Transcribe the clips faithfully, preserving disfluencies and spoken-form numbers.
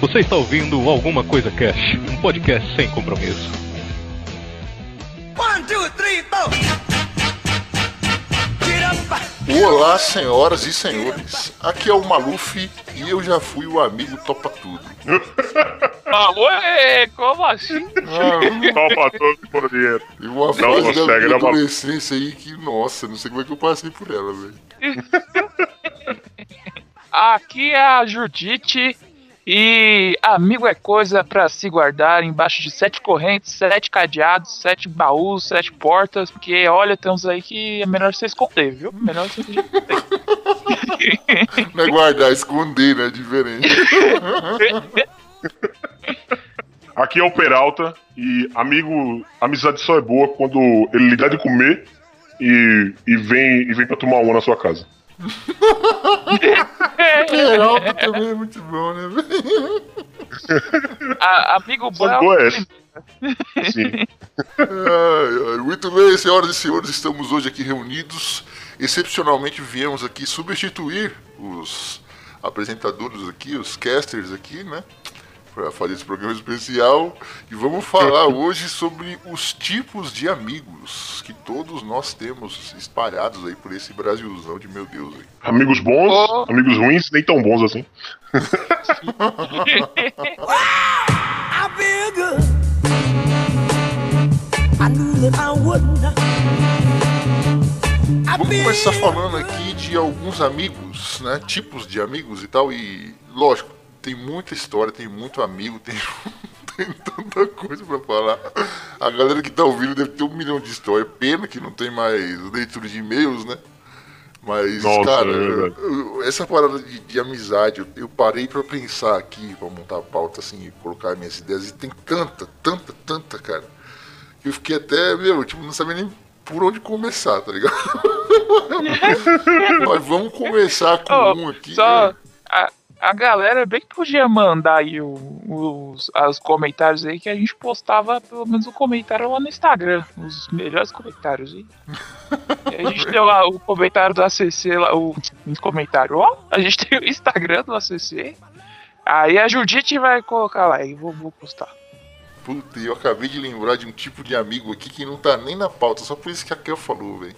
Você está ouvindo Alguma Coisa Cash, um podcast sem compromisso. One, two, three, four. Olá, senhoras e senhores. Aqui é o Maluf e eu já fui o amigo Topa Tudo. Alô, é, como assim? Topa tudo por dinheiro. E uma Não fase da consegue, minha né, adolescência aí que, nossa, não sei como é que eu passei por ela, velho. Aqui é a Judite e amigo é coisa pra se guardar embaixo de sete correntes, sete cadeados, sete baús, sete portas, porque olha, tem uns aí que é melhor você esconder, viu? Melhor você esconder. Não é guardar, é esconder, né? Diferente. Aqui é o Peralta e amigo, amizade só é boa quando ele lhe dá de comer e, e, vem, e vem pra tomar uma na sua casa. Peralta também é muito bom, né, velho? A, amigo bom é boa o é essa. Sim. Ai, ai, muito bem, senhoras e senhores, estamos hoje aqui reunidos. Excepcionalmente viemos aqui substituir os apresentadores aqui, os casters aqui, né? Para fazer esse programa especial. E vamos falar hoje sobre os tipos de amigos que todos nós temos espalhados aí por esse Brasilzão de meu Deus. Aí. Amigos bons, Oh. amigos ruins, nem tão bons assim. I feel good. I knew that I wouldn't. I Vamos feel começar falando aqui de alguns amigos, né? Tipos de amigos e tal. E, lógico, tem muita história, tem muito amigo, tem, tem tanta coisa pra falar. A galera que tá ouvindo deve ter um milhão de histórias. Pena que não tem mais leitura de e-mails, né? Mas, Nossa, cara, é verdade. eu- essa parada de, de amizade, eu, eu parei pra pensar aqui, pra montar a pauta, assim, e colocar minhas ideias. E tem tanta, tanta, tanta, cara. Que eu fiquei até, meu, tipo, não sabia nem por onde começar, tá ligado? Mas vamos começar com Oh, um aqui. só né? a, a galera bem que podia mandar aí o- os, os comentários aí que a gente postava pelo menos o comentário lá no Instagram, os melhores comentários aí. E a gente tem lá o comentário do A C C lá, o o comentário, ó, a gente tem o Instagram do A C C. Aí a Judite vai colocar lá e vou, vou postar. Puta, eu acabei de lembrar de um tipo de amigo aqui que não tá nem na pauta, só por isso que a Kel falou, velho.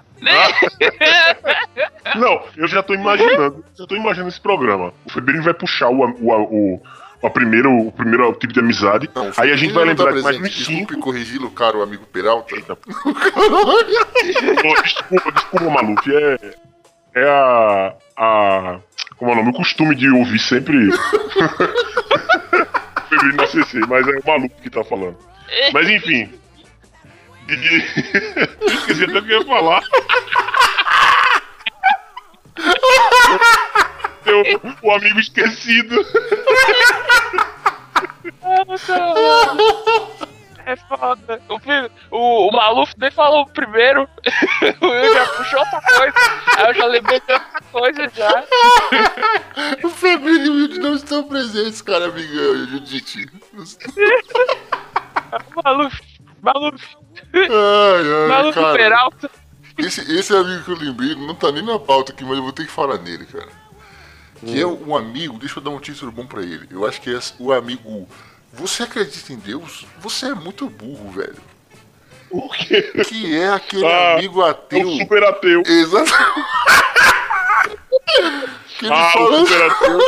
Não, eu já tô imaginando, já tô imaginando esse programa. O Febrinho vai puxar o, o, o, o primeiro, o primeiro tipo de amizade, Não, aí a gente vai ele não lembrar tá de mais presente. uns Desculpe cinco. corrigi-lo, caro amigo Peralta. Eita. Ô, Desculpa, desculpa, Maluf. É, é a, a. Como é o nome? O costume de ouvir sempre. Febril no A C C, mas é o maluco que tá falando. Mas enfim. De, de... Esqueci até o que eu ia falar. Tem o, o amigo esquecido. É foda. O, fi- o, o Maluf nem falou primeiro. O Will já puxou outra coisa. Aí eu já lembrei de outra coisa já. O Febril e o Wilde não estão presentes, cara, amigão, Judite. Maluf, Maluf, Ai, ai, Maluf cara. Peralta. Esse, esse amigo que eu lembrei não tá nem na pauta aqui, mas eu vou ter que falar nele, cara. Que é um amigo, deixa eu dar um título bom pra ele. Eu acho que é o amigo. Você acredita em Deus? Você é muito burro, velho. O quê? Que é aquele Ah, amigo É ateu. o super ateu. Exato. Que ele Ah, fala o super ateu.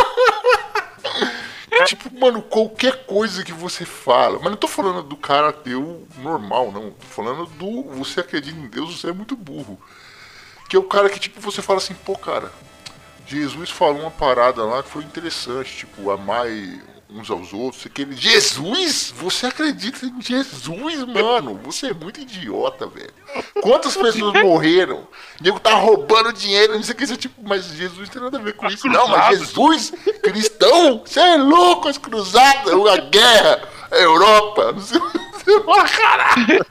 tipo, mano, qualquer coisa que você fala. Mas não tô falando do cara ateu normal, não. Tô falando do você acredita em Deus, você é muito burro. Que é o cara que, tipo, você fala assim, pô, cara, Jesus falou uma parada lá que foi interessante, tipo, amar uns aos outros. Aquele Jesus? Você acredita em Jesus, mano? Você é muito idiota, velho. Quantas pessoas morreram? O nego tá roubando dinheiro, não sei o que. Você, tipo, mas Jesus não tem nada a ver com As isso. Não, mas cruzadas. Jesus, cristão, você é louco, as cruzadas, a guerra, a Europa, não sei o que. Você fala, caralho.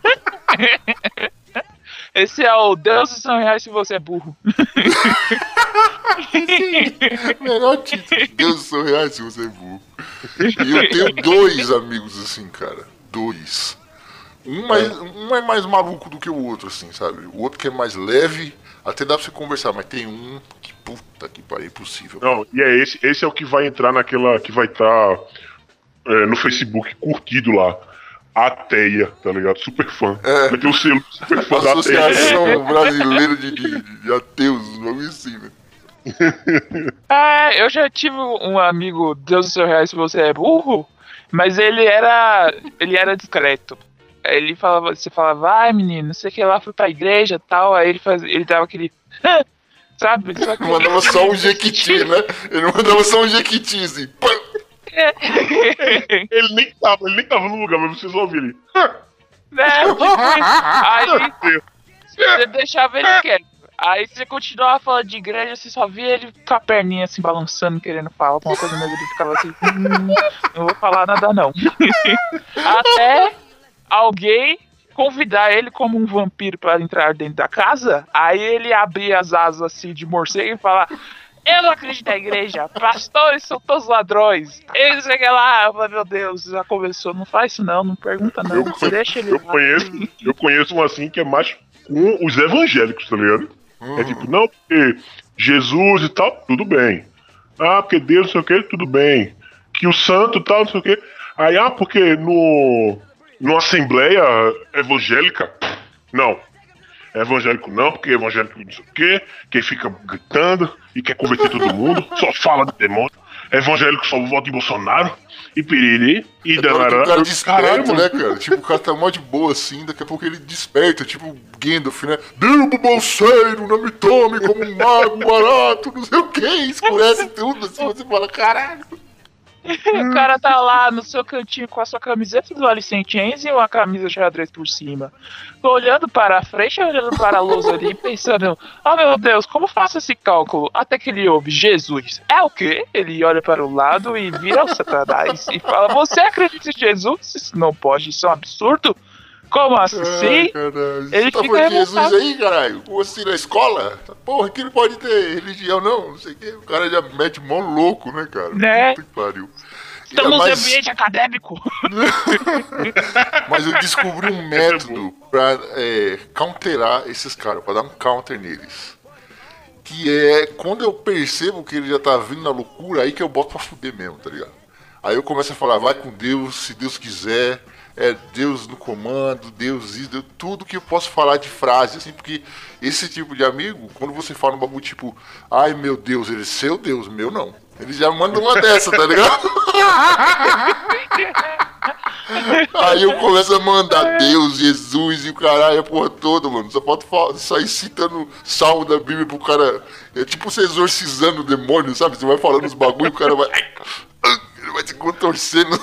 Esse é o Deus são reais se você é burro. Melhor título. Deus são reais se você é burro. E eu tenho dois amigos assim, cara. Dois. Um, mais, um é mais maluco do que o outro, assim, sabe? O outro que é mais leve, Até dá pra você conversar, mas tem um que puta que pariu, impossível. Não, e é esse, esse é o que vai entrar naquela, que vai estar tá, é, no Facebook curtido lá. Ateia, tá ligado? Super fã. É. Vai ter o selo super fã da Ateia. Associação Brasileira de, de, de Ateus, um nome assim, né? É, eu já tive um amigo, Deus do seu real, se você é burro, mas ele era. ele era discreto. Ele falava, você falava, vai menino, não sei o que lá, fui pra igreja e tal, aí ele fazia, ele dava aquele. Sabe? Só que... Ele mandava só um jequiti, né? Ele mandava só um jequiti, assim. Ele nem tava, ele nem tava no lugar, mas vocês ouviram ele. É, tipo isso. Aí você deixava ele quieto. Aí você continuava falando de igreja, você só via ele com a perninha assim balançando, querendo falar alguma coisa, mas ele ficava assim, hum, não vou falar nada não. Até alguém convidar ele como um vampiro para entrar dentro da casa, aí ele abria as asas assim de morcego e falar: eu não acredito na igreja, pastores são todos ladrões. Eles chegam lá, eu falei, meu Deus, já começou, não faz isso não, não pergunta não, Eu, deixa ele eu lá. conheço, eu conheço um assim que é mais com os evangélicos, tá ligado? Uhum. É tipo, não, porque Jesus e tal, tudo bem. Ah, porque Deus não sei o que, tudo bem. Que o santo e tal, não sei o que. Aí, ah, porque no, no Assembleia Evangélica, não. Evangélico não, porque evangélico não sei o quê, que fica gritando e quer converter todo mundo, só fala de demônio. Evangélico só vota em Bolsonaro, e piriri, e Agora que o danará. cara desperta, Caralho, né, mano. cara? Tipo, o cara tá mó de boa assim, daqui a pouco ele desperta, tipo Gandalf, né? Derruba o bolseiro, não me tome como um mago barato, não sei o que, escurece tudo, assim, você fala, caralho. O cara tá lá no seu cantinho com a sua camiseta do Alice in Chains e uma camisa de xadrez por cima. Tô olhando para a frente, olhando para a luz ali, pensando, oh meu Deus, como faço esse cálculo? Até que ele ouve, Jesus, é o quê? Ele olha para o lado e vira o Satanás e fala, você acredita em Jesus? Isso não pode, isso é um absurdo. Como assim? Ai, caralho. Ele Você tá fica falando de Jesus revoltado. aí, caralho? Como assim, na escola? Porra, aqui não pode ter religião, não, não sei o que. O cara já mete mão louco, né, cara? Né? Puta que pariu. Estamos Mas- no ambiente acadêmico. Mas eu descobri um método pra é, counterar esses caras, pra dar um counter neles. Que é quando eu percebo que ele já tá vindo na loucura, aí que eu boto pra fuder mesmo, tá ligado? Aí eu começo a falar, vai com Deus, se Deus quiser, é Deus no comando, Deus isso, Deus, tudo que eu posso falar de frase, assim, porque esse tipo de amigo, quando você fala um bagulho tipo, ai meu Deus, ele é seu Deus, meu não. Ele já manda uma dessa, tá ligado? Aí eu começo a mandar Deus, Jesus e o caralho, a porra toda, mano. Só pode fa- sair citando salmo da Bíblia pro cara. É tipo você exorcizando o demônio, sabe? Você vai falando os bagulho e o cara vai. Ele vai se contorcendo.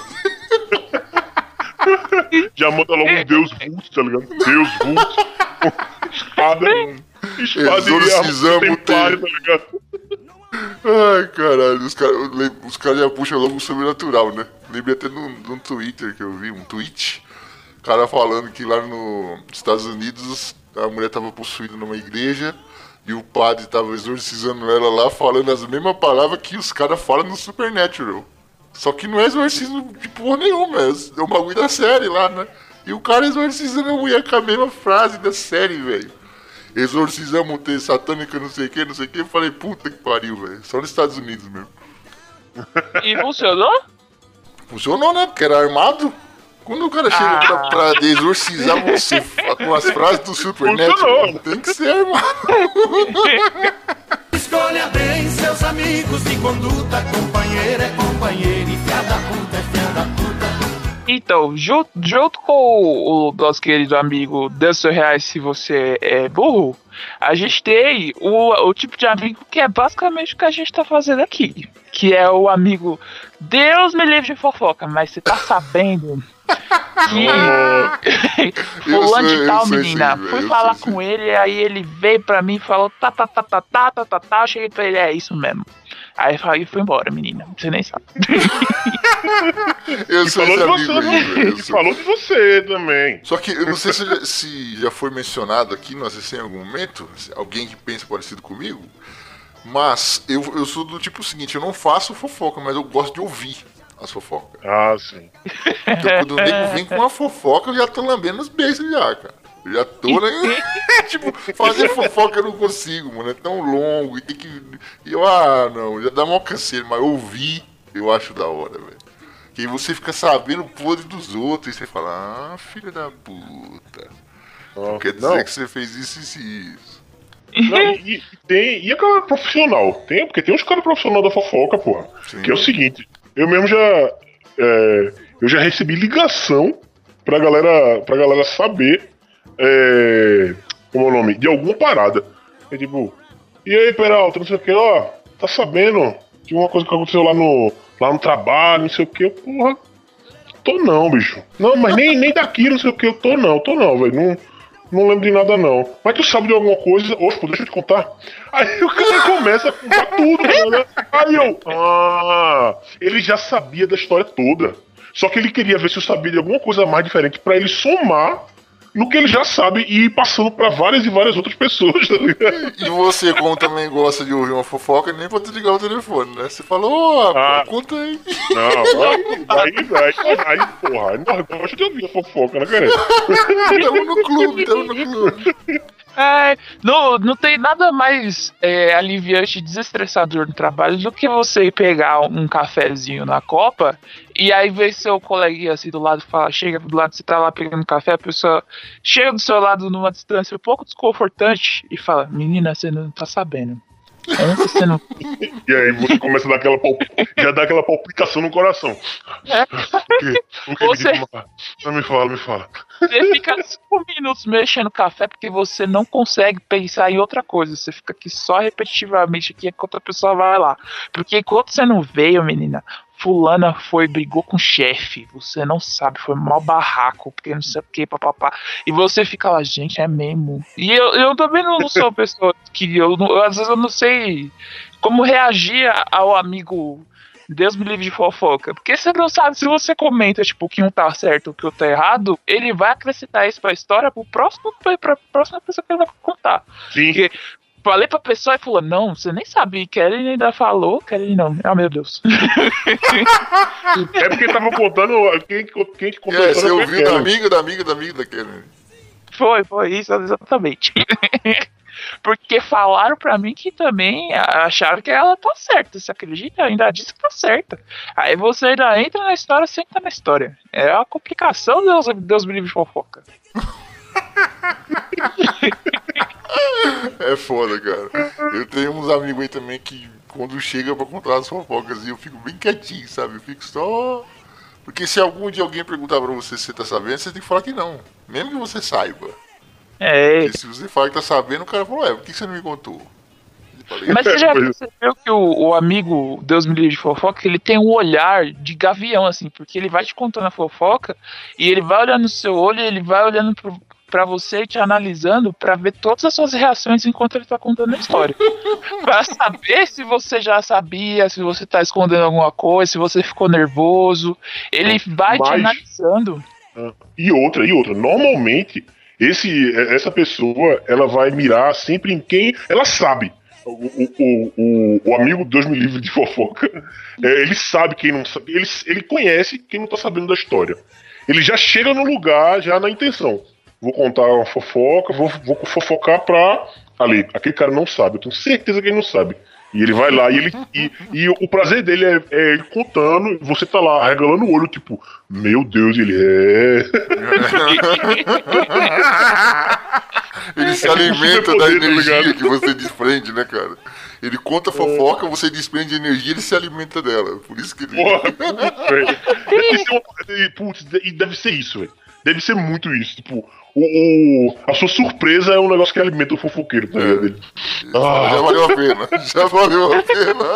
Já manda logo um Deus vulto, tá ligado? Deus vulto. Espada. Espada Exorcizamos e o templário, tá ligado? Ai, caralho, os caras os cara já puxam logo o sobrenatural, né? Lembrei até num, num Twitter que eu vi, um tweet. O cara falando que lá no- nos Estados Unidos a mulher tava possuída numa igreja e o padre tava exorcizando ela lá, falando as mesmas palavras que os caras falam no Supernatural. Só que não é exorcismo de porra nenhuma, é um bagulho da série lá, né? E o cara exorcizando a mulher com a mesma frase da série, velho. Exorcizamos o T satânica, não sei o que, não sei o que. Eu falei, puta que pariu, velho. Só nos Estados Unidos mesmo. E funcionou? Funcionou, né? Porque era armado. Quando o cara chega pra, pra exorcizar você com as frases do Supernatural, Funcionou. tem que ser armado. Escolha bem seus amigos de conduta, companheiro é companheiro e fia da puta é fia da puta. Então, junto, junto com o, o nosso querido amigo Deus seu reais se você é burro, a gente tem o, o tipo de amigo que é basicamente o que a gente tá fazendo aqui. Que é o amigo Deus me livre de fofoca, mas você tá sabendo que Eu fulano sei, de eu tal, sei menina, sim, velho, fui eu falar sei com ele, aí ele veio pra mim e falou tá, tá, tá, tá, tá, tá, tá, tá, eu cheguei pra ele, é isso mesmo. Aí eu falei, foi embora, menina, você nem sabe. Eu E sou falou esse de amigo você, aí, velho. Eu e sou- falou de você também. Só que eu não sei se já, se já foi mencionado aqui, não sei se em algum momento, se alguém que pensa parecido comigo, mas eu, eu sou do tipo seguinte, eu não faço fofoca, mas eu gosto de ouvir as fofocas. Ah, sim. Então quando o nego vem com uma fofoca, eu já tô lambendo os beijos já, cara. Eu já tô, né? Tipo, fazer fofoca eu não consigo, mano. É tão longo e tem que. E eu, ah, não, já dá mó canseiro, mas ouvir eu acho da hora, velho. Que aí você fica sabendo o podre dos outros e você fala, ah, filho da puta. Ah, Quer dizer não. que você fez isso, isso e isso. Não, e, e tem, e a galera profissional? Tem, porque tem uns caras profissionais da fofoca, porra. Sim. Que é o seguinte, eu mesmo já. É, eu já recebi ligação pra galera, pra galera saber. É, como é o nome? De alguma parada. É tipo, e aí, Peralta, não sei o que, ó, tá sabendo de uma coisa que aconteceu lá no, lá no trabalho, não sei o que, porra. Tô não, bicho. Não, mas nem, nem daqui, não sei o que, eu tô não, tô não, velho. Não. Não lembro de nada, não. Mas tu sabe de alguma coisa? Oxe, pô, deixa eu te contar. Aí o cara começa a contar tudo, né? Aí eu... Ah... Ele já sabia da história toda. Só que ele queria ver se eu sabia de alguma coisa mais diferente pra ele somar no que ele já sabe e ir passando pra várias e várias outras pessoas, tá ligado? E você, como também gosta de ouvir uma fofoca, nem pode ligar o telefone, né? Você falou, ô, oh, Ah. conta aí. Não, aí, aí, aí, aí, porra, aí nós gostamos de ouvir a fofoca, né, cara? Tamo no clube, tamo no clube. É, não, não tem nada mais é, aliviante e desestressador no trabalho do que você ir pegar um cafezinho na copa e aí ver seu coleguinha assim do lado, fala, chega do lado, você tá lá pegando café, a pessoa chega do seu lado numa distância um pouco desconfortante e fala, menina, você não tá sabendo. Antes você não... E aí você começa a dar aquela palp... já dá aquela palpitação no coração. É. O que? O que Você... me diga, não me fala, me fala. Você fica cinco minutos mexendo café porque você não consegue pensar em outra coisa. Você fica aqui só repetitivamente aqui enquanto a pessoa vai lá. Porque enquanto você não veio, menina, fulana foi, brigou com o chefe. Você não sabe, foi mal barraco, porque não sei o que, papapá. E você fica lá, gente, é mesmo. E eu, eu também não sou uma pessoa que eu, eu, às vezes eu não sei como reagir ao amigo... Deus me livre de fofoca. Porque você não sabe, se você comenta, tipo, que um tá certo ou que o outro tá errado, ele vai acrescentar isso pra história pro próximo, pra próxima pessoa que ele vai contar. Sim. Porque falei pra pessoa e falou, não, você nem sabia, Kelly ainda falou, Kelly não. Ah, meu Deus. É porque tava contando, quem, quem te contou É, a você história foi ouviu da Kelly. amiga, da amiga, da amiga daquele. Foi, foi isso, exatamente. Porque falaram pra mim que também acharam que ela tá certa. Você acredita? Ainda disse que tá certa. Aí você ainda entra na história sem estar na história. É uma complicação, Deus, Deus me livre de fofoca. É foda, cara. Eu tenho uns amigos aí também que quando chega pra contar as fofocas eu fico bem quietinho, sabe? Eu fico só... Porque se algum dia alguém perguntar pra você se você tá sabendo, você tem que falar que não. Mesmo que você saiba. É. Porque se você fala que tá sabendo, o cara fala, ué, por que você não me contou? Mas você já percebeu que o, o amigo Deus me livre de fofoca, ele tem um olhar de gavião, assim, porque ele vai te contando a fofoca e ele vai olhando no seu olho, ele vai olhando pro, pra você e te analisando pra ver todas as suas reações enquanto ele tá contando a história. Pra saber se você já sabia, se você tá escondendo alguma coisa, se você ficou nervoso. Ele vai Mas... te analisando. E outra, e outra, normalmente esse, essa pessoa, ela vai mirar sempre em quem ela sabe. O, o, o, o amigo Deus me livre de fofoca, é, ele sabe quem não sabe, ele, ele conhece quem não tá sabendo da história. Ele já chega no lugar, já na intenção. Vou contar uma fofoca, vou, vou fofocar pra ali. Aquele cara não sabe, eu tenho certeza que ele não sabe. E ele vai lá e ele e, e o prazer dele é, é ele contando, e você tá lá arregalando o olho, tipo, meu Deus, ele é. Ele se alimenta da energia que você desprende, né, cara? Ele conta a fofoca, você desprende energia, ele se alimenta dela. Por isso que ele. Porra, putz, velho. Deve ser uma... Putz, e deve ser isso, velho. Deve ser muito isso. Tipo, o, o... a sua surpresa é um negócio que alimenta o fofoqueiro, tá ligado? Ele... Ah. Já valeu a pena, já valeu a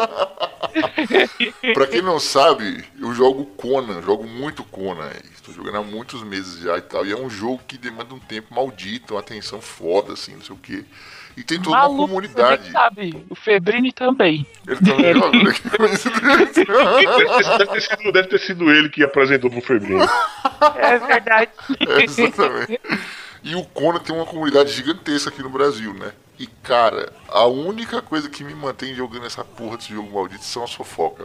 pena. Pra quem não sabe, eu jogo Conan, jogo muito Conan. Estou jogando há muitos meses já e tal. E é um jogo que demanda um tempo maldito, uma atenção foda, assim, não sei o quê. E tem toda Maluco, uma comunidade. Você sabe, o Febrini também. Ele também joga. Que coincidência. deve, ter sido, deve ter sido ele que apresentou pro Febrinho. É verdade. É, exatamente. E o Conan tem uma comunidade gigantesca aqui no Brasil, né? E, cara, a única coisa que me mantém jogando essa porra desse jogo maldito são as fofocas, velho.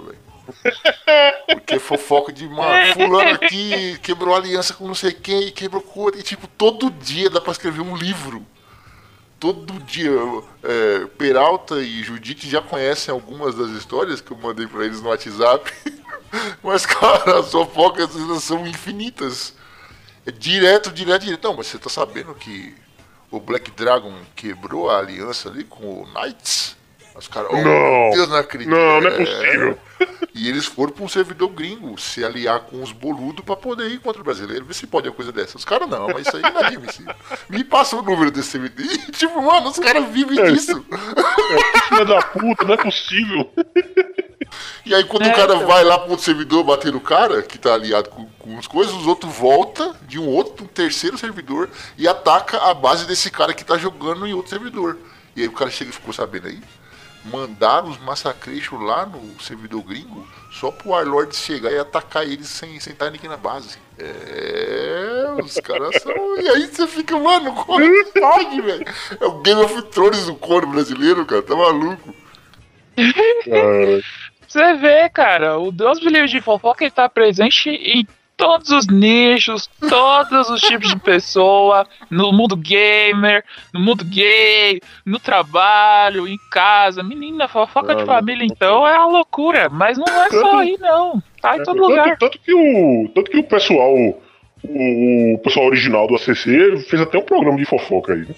Porque fofoca de, mano, fulano aqui quebrou aliança com não sei quem, quebrou com outro. E tipo, todo dia dá pra escrever um livro. Todo dia. É, Peralta e Judite já conhecem algumas das histórias que eu mandei pra eles no WhatsApp. Mas, cara, as fofocas são infinitas. É direto, direto, direto. Não, mas você tá sabendo que o Black Dragon quebrou a aliança ali com o Knights? Os caras, oh, Não. Deus, não acredito. Não, não é possível. E eles foram pra um servidor gringo se aliar com os boludos pra poder ir contra o brasileiro. Vê se pode uma coisa dessa. Os caras não, mas isso aí não é admissível. Me passa o número desse servidor. E, tipo, mano, os caras vivem É. disso. Que filha da puta, não é possível. E aí quando É, o cara então. vai lá pro outro servidor bater no cara, que tá aliado com, com as coisas, os outros voltam de um outro, um terceiro servidor e ataca a base desse cara que tá jogando em outro servidor. E aí o cara chega e ficou sabendo aí. Mandaram os massacreixos lá no servidor gringo só pro Warlord chegar e atacar eles sem sem estar ninguém na base. É, os caras são. E aí você fica, mano, como é que pode, velho? É o Game of Thrones do coro brasileiro, cara, tá maluco. Cara, Você vê, cara, o Deus me livre de fofoca, ele tá presente em todos os nichos, todos os tipos de pessoa, no mundo gamer, no mundo gay, no trabalho, em casa. Menina, fofoca de Ah, família, então, é uma loucura. Mas não é só aí, não. Tá em todo tanto, lugar. tanto que o, tanto que o pessoal, o, o pessoal original do A C C fez até um programa de fofoca aí, né?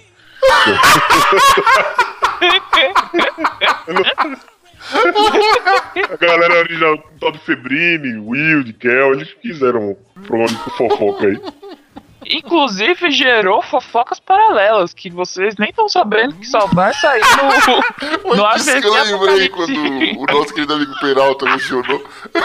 A galera original, o tal de Febrini, Will, Kel, eles fizeram um programa de fofoca aí. Inclusive, gerou fofocas paralelas, que vocês nem estão sabendo que só vai sair no, no Foi disso A V que eu C lembrei Apocalipse. quando o nosso querido amigo Peralta mencionou.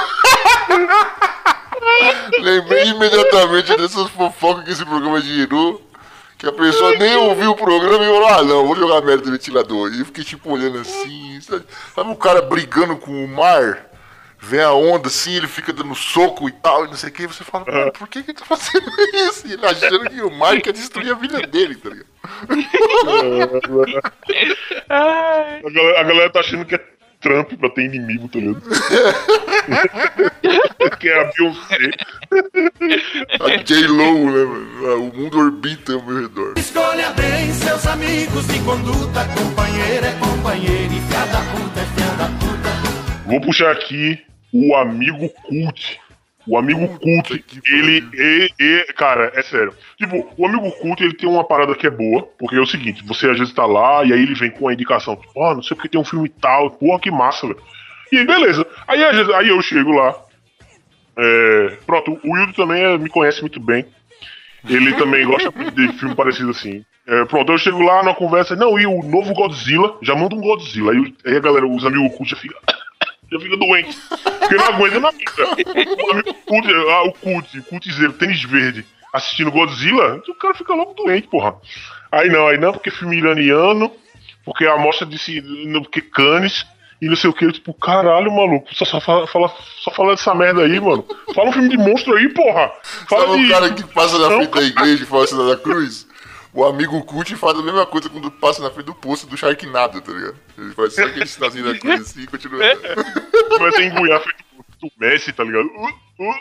Lembrei imediatamente dessas fofocas que esse programa gerou. Que a pessoa nem ouviu o programa e falou, ah não, vou jogar merda do ventilador. E eu fiquei tipo olhando assim, sabe, sabe o cara brigando com o mar? Vem a onda assim, ele fica dando soco e tal, e não sei o que, e você fala, mano, por que que ele tá fazendo isso? E ele achando que o mar quer destruir a vida dele, tá ligado? Ai, A galera, a galera tá achando que é Trump pra ter inimigo, tá ligado? Que é a Beyoncé. A J-Lo, né, mano? O mundo orbita ao meu redor. Escolha bem seus amigos de conduta. Companheiro é companheiro e fia da puta é fia da puta. Vou puxar aqui o amigo cult. O amigo cult, que ele, ele, ele- cara, é sério. Tipo, o amigo cult, ele tem uma parada que é boa, porque é o seguinte, você às vezes tá lá e aí ele vem com a indicação, tipo, ó, não sei porque tem um filme tal, porra, que massa, velho. E aí, beleza. Aí, às vezes, aí eu chego lá, é, pronto, o Wildo também é- me conhece muito bem. Ele também gosta de filme parecido assim. É, pronto, eu chego lá na conversa, não, e o novo Godzilla, já manda um Godzilla. Aí, aí a galera, os amigos cult já ficam... Já fica doente. Porque não aguenta na vida. O amigo cult, ah, o cult, o cultzeiro, tênis verde, assistindo Godzilla, o cara fica logo doente, porra. Aí não, aí não, porque filme iraniano, porque a mostra disse, não, porque Cannes, e não sei o que, tipo, caralho, maluco, só, só, fala, fala, só fala dessa merda aí, mano. Fala um filme de monstro aí, porra. Fala Sabe de... o cara que passa na Não, frente da igreja e fala assim da cruz? O amigo cult faz a mesma coisa quando passa na frente do poço do Sharknado, tá ligado? Ele faz só aquele sinalzinho da cruz assim e continua. Começa a engoiar feito do Messi, tá ligado? Uh, uh.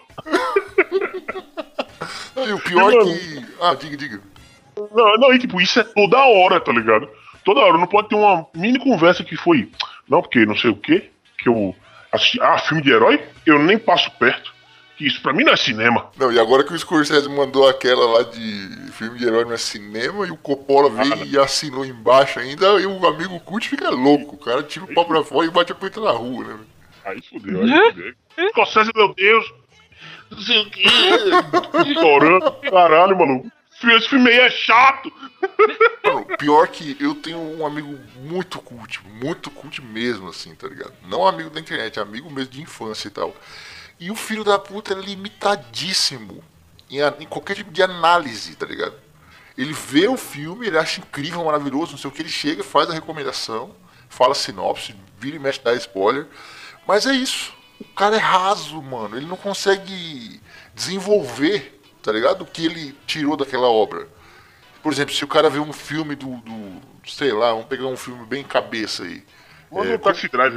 E o pior E, é mano, que... Ah, diga, diga. Não, não, e tipo, isso é toda hora, tá ligado? Toda hora, não pode ter uma mini conversa que foi, não, porque não sei o quê, que eu assisti, ah, filme de herói, eu nem passo perto, que isso pra mim não é cinema. Não, e agora que o Scorsese mandou aquela lá de filme de herói no cinema e o Coppola veio e assinou embaixo ainda, e o amigo cult fica louco. O cara tira o pau pra fora e bate a punheta na rua, né? Aí fudeu, aí fudeu. Scorsese, meu Deus, não sei o quê, chorando, caralho, maluco. Esse filme aí é chato. Mano, pior que eu tenho um amigo muito cult, muito cult mesmo, assim, tá ligado? Não amigo da internet, amigo mesmo de infância e tal. E o filho da puta é limitadíssimo em, a- em qualquer tipo de análise, tá ligado? Ele vê o filme, ele acha incrível, maravilhoso, não sei o que, ele chega, faz a recomendação, fala sinopse, vira e mexe, dá spoiler. Mas é isso. O cara é raso, mano. Ele não consegue desenvolver, tá ligado? O que ele tirou daquela obra. Por exemplo, se o cara vê um filme do, do sei lá, vamos pegar um filme bem cabeça aí. Manda É, um Taxi Drive aí.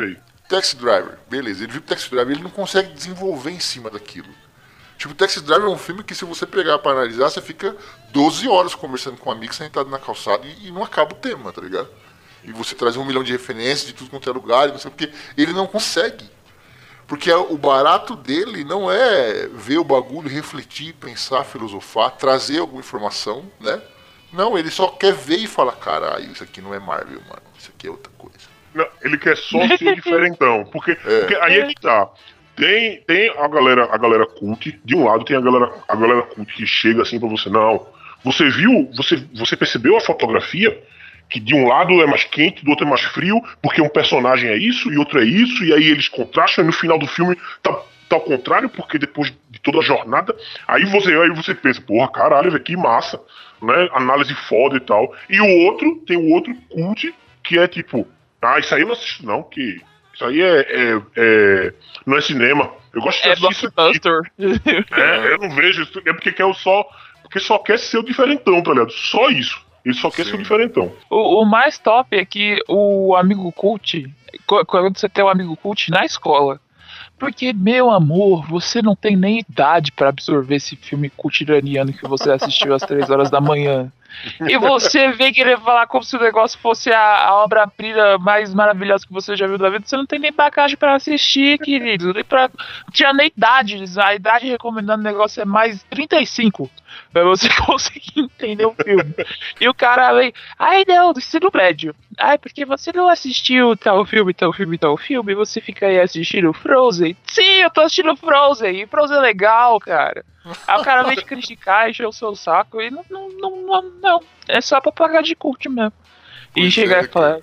Taxi Driver, beleza, ele viu o Taxi Driver, ele não consegue desenvolver em cima daquilo. Tipo, Taxi Driver é um filme que se você pegar pra analisar, você fica doze horas conversando com um amigo sentado na calçada e, e não acaba o tema, tá ligado? E você traz um milhão de referências de tudo quanto é lugar, e não sei porque ele não consegue. Porque o barato dele não é ver o bagulho, refletir, pensar, filosofar, trazer alguma informação, né? Não, ele só quer ver e falar, caralho, isso aqui não é Marvel, mano, isso aqui é outra coisa. Não, ele quer só ser diferentão, porque, é. porque aí é que tá. Tem, tem a galera, a galera cult, de um lado tem a galera, a galera cult que chega assim pra você, não, você viu, você, você percebeu a fotografia? Que de um lado é mais quente, do outro é mais frio, porque um personagem é isso e outro é isso, e aí eles contrastam, e no final do filme tá, tá ao contrário, porque depois de toda a jornada, aí você, aí você pensa, porra, caralho, velho, que massa, né, análise foda e tal. E o outro, tem o outro cult, que é tipo, ah, isso aí eu não assisto não, que... Isso aí é, é, é. Não é cinema. Eu gosto de É assistir blockbuster. É, eu não vejo isso. É porque quer só. Porque só quer ser o diferentão, tá ligado? Só isso. Ele só quer Sim. ser o diferentão. O, o mais top é que o amigo cult. Quando você tem um amigo cult na escola. Porque, meu amor, você não tem nem idade pra absorver esse filme cultiraniano que você assistiu às três horas da manhã. E você vem querer falar como se o negócio fosse a, a obra-prima mais maravilhosa que você já viu da vida. Você não tem nem bagagem pra assistir, querido. Nem pra... Não tinha nem idade. A idade recomendando o negócio é mais trinta e cinco. Pra você conseguir entender o filme. E o cara vem, ai não, ensino médio. Ai, porque você não assistiu tal filme, tal filme, tal filme. Você fica aí assistindo Frozen. Sim, eu tô assistindo Frozen. E Frozen é legal, cara. Aí o cara vem te criticar, encher o seu saco e não, não, não, não, não. É só pra pagar de cult mesmo. E pois chegar é, e falar.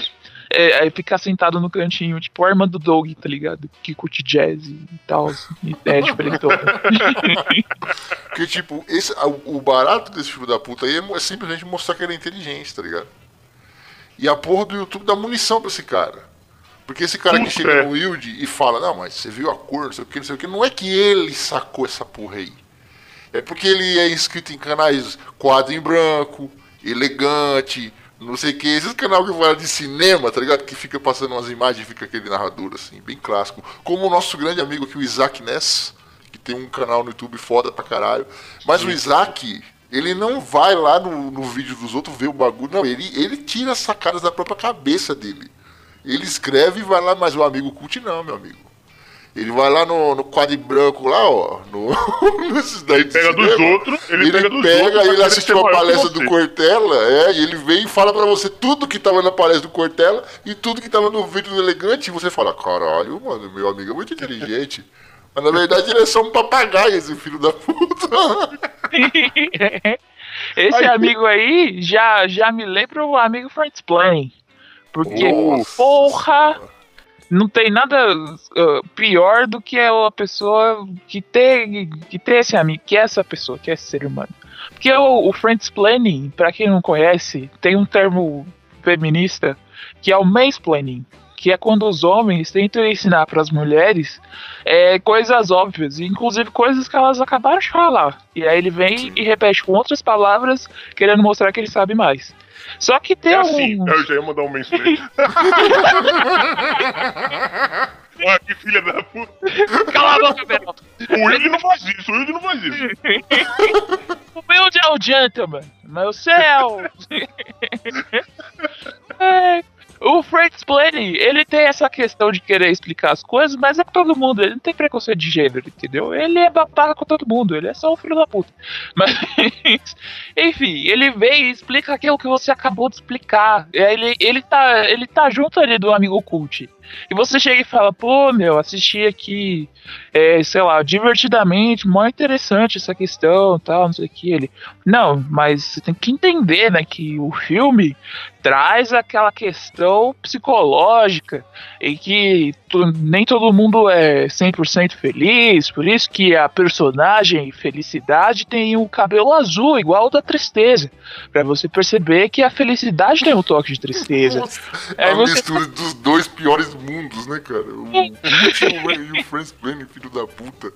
É, é, ficar sentado no cantinho, tipo a irmã do Doug, tá ligado? Que curte jazz e tal. E é diferentão. Porque, tipo, esse, o barato desse filho da puta aí é simplesmente mostrar que ele é inteligente, tá ligado? E a porra do YouTube dá munição pra esse cara. Porque esse cara que chega no Wilde e fala, não, mas você viu a cor, não sei o que, não sei o que, não é que ele sacou essa porra aí. É porque ele é inscrito em canais quadro em branco, elegante, não sei o que. Esses canais que falam de cinema, tá ligado? Que fica passando umas imagens e fica aquele narrador, assim, bem clássico. Como o nosso grande amigo aqui, o Isaac Ness, que tem um canal no YouTube foda pra caralho. Mas Sim. o Isaac, ele não vai lá no, no vídeo dos outros ver o bagulho, não. Ele, ele tira as sacadas da própria cabeça dele. Ele escreve e vai lá, mas o amigo cult não, meu amigo. Ele vai lá no, no quadro branco lá, ó. No, nesses daí ele pega dos outros, ele, ele pega dos pega, outros. Ele assistiu a palestra do Cortella, é, e ele vem e fala pra você tudo que tava na palestra do Cortella e tudo que tava no vídeo do Elegante, e você fala, caralho, mano, meu amigo é muito inteligente. Mas na verdade ele é só um papagaio, esse filho da puta. Esse aí, amigo aí já, já me lembra o amigo Friends Planning. Porque, Nossa. porra, não tem nada uh, pior do que a pessoa que tem, que tem esse amigo, que é essa pessoa, que é esse ser humano. Porque o, o Friendsplaining, pra quem não conhece, tem um termo feminista que é o mansplaining, que é quando os homens tentam ensinar pras mulheres é, coisas óbvias, inclusive coisas que elas acabaram de falar. E aí ele vem Sim. e repete com outras palavras, querendo mostrar que ele sabe mais. Só que tem é um... assim, eu já ia mandar um mansplaining. Ah, que filha da puta. Cala a boca, Bel. O Wilde não faz isso, o Wilde não faz isso. O Wilde é o gentleman, mas o céu. É... O Friendsplaining, ele tem essa questão de querer explicar as coisas, mas é com todo mundo, ele não tem preconceito de gênero, entendeu? Ele é babaca com todo mundo, ele é só um filho da puta. Mas, enfim, ele vem e explica aquilo que você acabou de explicar. Ele, ele, tá, ele tá junto ali do amigo cult. E você chega e fala, pô, meu, assisti aqui, é, sei lá, divertidamente, mó interessante essa questão, tal, não sei o que. Ele, não, mas você tem que entender, né, que o filme traz aquela questão psicológica em que tu, nem todo mundo é cem por cento feliz, por isso que a personagem Felicidade tem o cabelo azul, igual o da Tristeza, pra você perceber que a felicidade tem um toque de tristeza. Nossa, é a você... mistura dos dois piores mundos, né, cara? O último e o Friendsplaining, filho da puta.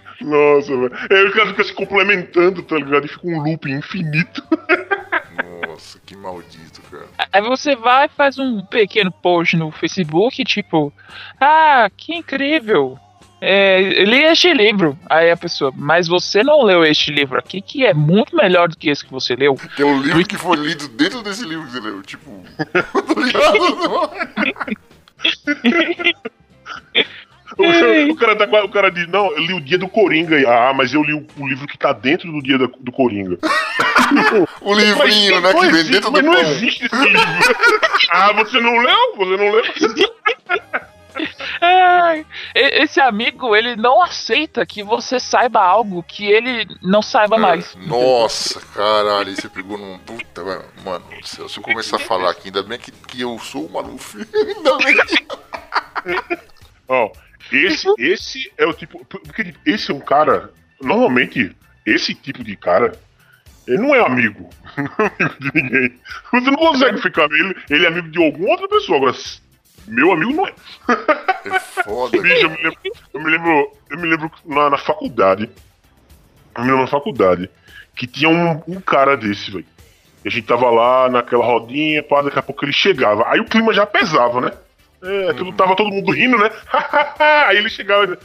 Nossa, velho. Aí o cara fica se complementando, tá ligado? E fica um loop infinito. Nossa, que maldito, cara. Aí você vai e faz um pequeno post no Facebook, tipo, ah, que incrível, é, eu li este livro. Aí a pessoa, mas você não leu este livro aqui, que é muito melhor do que esse que você leu. Tem um livro que foi lido dentro desse livro que você leu, tipo... Tô ligado? O, o, cara tá, o cara diz, não, eu li o Dia do Coringa. Ah, mas eu li o, o livro que tá dentro do Dia do, do Coringa. O livrinho, né, que vem existe, dentro do mas não pão. existe esse livro. Ah, você não leu? Você não leu? Ai, esse amigo, ele não aceita que você saiba algo que ele não saiba É, mais. Nossa, caralho, você pegou num... Puta, mano, mano do céu, se eu começar a falar aqui, ainda bem que, que eu sou o Maluf. Ainda bem que... Ó, esse, esse é o tipo... Porque esse é um cara... Normalmente, esse tipo de cara... Ele não é amigo. Não é amigo de ninguém. Você não consegue ficar... Ele, ele é amigo de alguma outra pessoa. Agora... Meu amigo não é. É foda, Bicho, eu me lembro, eu me lembro, eu me lembro na, na faculdade. Eu me lembro na faculdade que tinha um, um cara desse, velho. E a gente tava lá naquela rodinha, pá, daqui a pouco ele chegava. Aí o clima já pesava, né? É, tudo, tava todo mundo rindo, né? Aí ele chegava.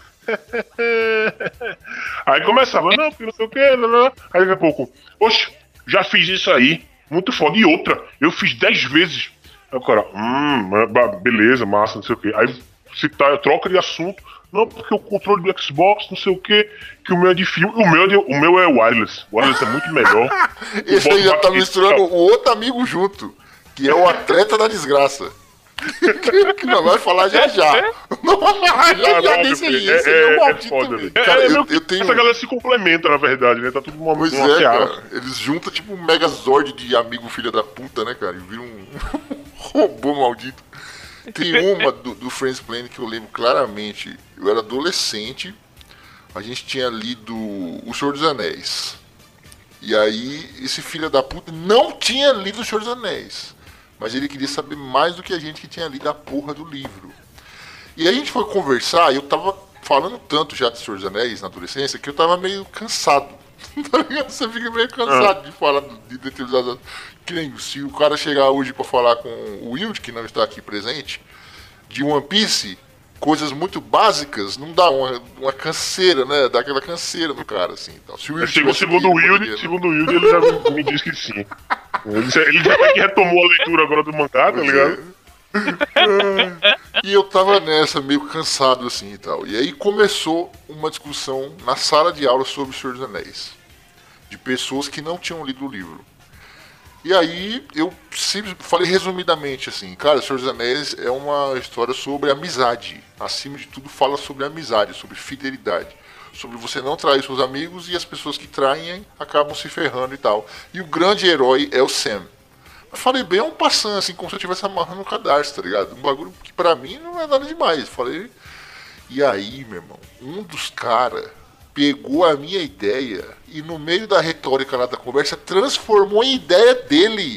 Aí começava, não, porque não sei o que, aí daqui a pouco, oxe, já fiz isso aí, muito foda. E outra, eu fiz dez vezes. Aí o cara, hum, beleza, massa, não sei o que. Aí você tá, troca de assunto. Não, porque o controle do Xbox, não sei o que, que o meu é de fio. O meu, é, o meu é wireless. O wireless é muito melhor. Esse aí já tá misturando o outro amigo junto, que é o atleta da desgraça. Que não vai falar já já. Não vai falar já já desse aí. Esse aí é o maldito também. Cara, é, é, eu, eu tenho... Essa galera se complementa, na verdade, né? Tá tudo uma Pois uma é, seara. cara. Eles juntam tipo um megazord de amigo filha da puta, né, cara? E viram um robô maldito. Tem uma do, do Friends Plan que eu lembro claramente. Eu era adolescente. A gente tinha lido O Senhor dos Anéis. E aí, esse filho da puta não tinha lido O Senhor dos Anéis. Mas ele queria saber mais do que a gente que tinha lido a porra do livro. E aí a gente foi conversar e eu tava falando tanto já de Senhor dos Anéis na adolescência que eu tava meio cansado. Tá ligado? Você fica meio cansado ah. de falar de determinadas... Que nem se o cara chegar hoje pra falar com o Wild, que não está aqui presente, de One Piece, coisas muito básicas, não dá uma, uma canseira, né? Dá aquela canseira no cara, assim. Então, se o Wild segundo, segundo o Wild, né? segundo o Wild, ele já me disse que sim. Ele já, ele já que retomou a leitura agora do mangá, tá ligado? É. E eu tava nessa, meio cansado assim e tal. E aí começou uma discussão na sala de aula sobre o Senhor dos Anéis. De pessoas que não tinham lido o livro. E aí eu sempre falei resumidamente assim, cara, o Senhor dos Anéis é uma história sobre amizade. Acima de tudo fala sobre amizade, sobre fidelidade. Sobre você não trair seus amigos e as pessoas que traem acabam se ferrando e tal. E o grande herói é o Sam. Eu falei bem um passando, assim, como se eu estivesse amarrando o cadarço, tá ligado? Um bagulho que pra mim não é nada demais. Falei. E aí, meu irmão, um dos caras pegou a minha ideia e no meio da retórica lá da conversa transformou em ideia dele.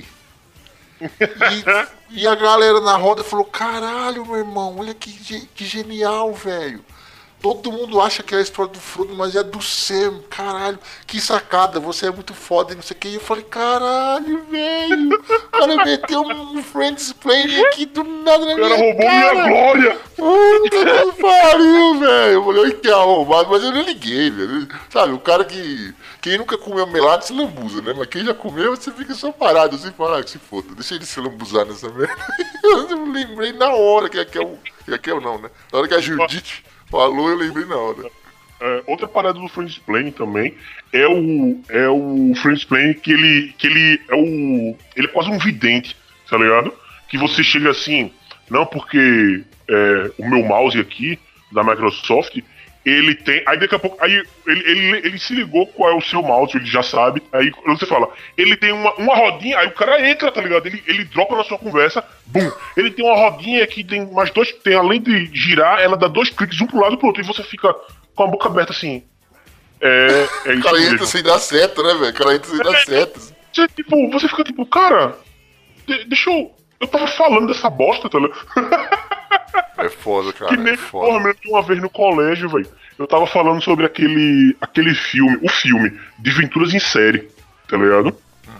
E, e a galera na roda falou, caralho, meu irmão, olha que, que genial, velho. Todo mundo acha que é a história do Frodo, mas é do Sam, caralho, que sacada, você é muito foda e não sei o que. E eu falei, caralho, velho, o cara meteu um Friends Play aqui do nada na minha cara. O cara roubou cara. minha glória. Puta que pariu, velho. Eu falei, que arrombado, mas eu não liguei, velho. Sabe, o cara que, quem nunca comeu melado se lambuza, né? Mas quem já comeu, você fica só parado, assim, fala, ah, que se foda, deixa ele se lambuzar nessa merda. Eu lembrei na hora que aqui é o, que aqui é o não, né? Na hora que a Judite falou, eu lembrei na hora. É, outra parada do Friends Plane também é o é o Friends Plane que ele que ele é o ele é quase um vidente, tá ligado? Que você chega assim, não porque é, o meu mouse aqui da Microsoft ele tem, aí daqui a pouco aí ele, ele, ele se ligou qual é o seu mouse, ele já sabe, aí você fala, ele tem uma, uma rodinha, aí o cara entra, tá ligado? Ele, ele dropa na sua conversa, bum, ele tem uma rodinha que tem mais dois, tem além de girar, ela dá dois cliques um pro lado e pro outro, e você fica com a boca aberta assim. É, é isso. O cara entra sem dar seta, né, velho? O cara entra sem dar seta. Você, tipo, você fica tipo, cara, de, deixa eu. Eu tava falando dessa bosta, tá ligado? É foda, cara. Que nem, é foda. Porra, mesmo uma vez no colégio, velho. Eu tava falando sobre aquele, aquele filme, o filme, Desventuras em Série, tá ligado? Uhum.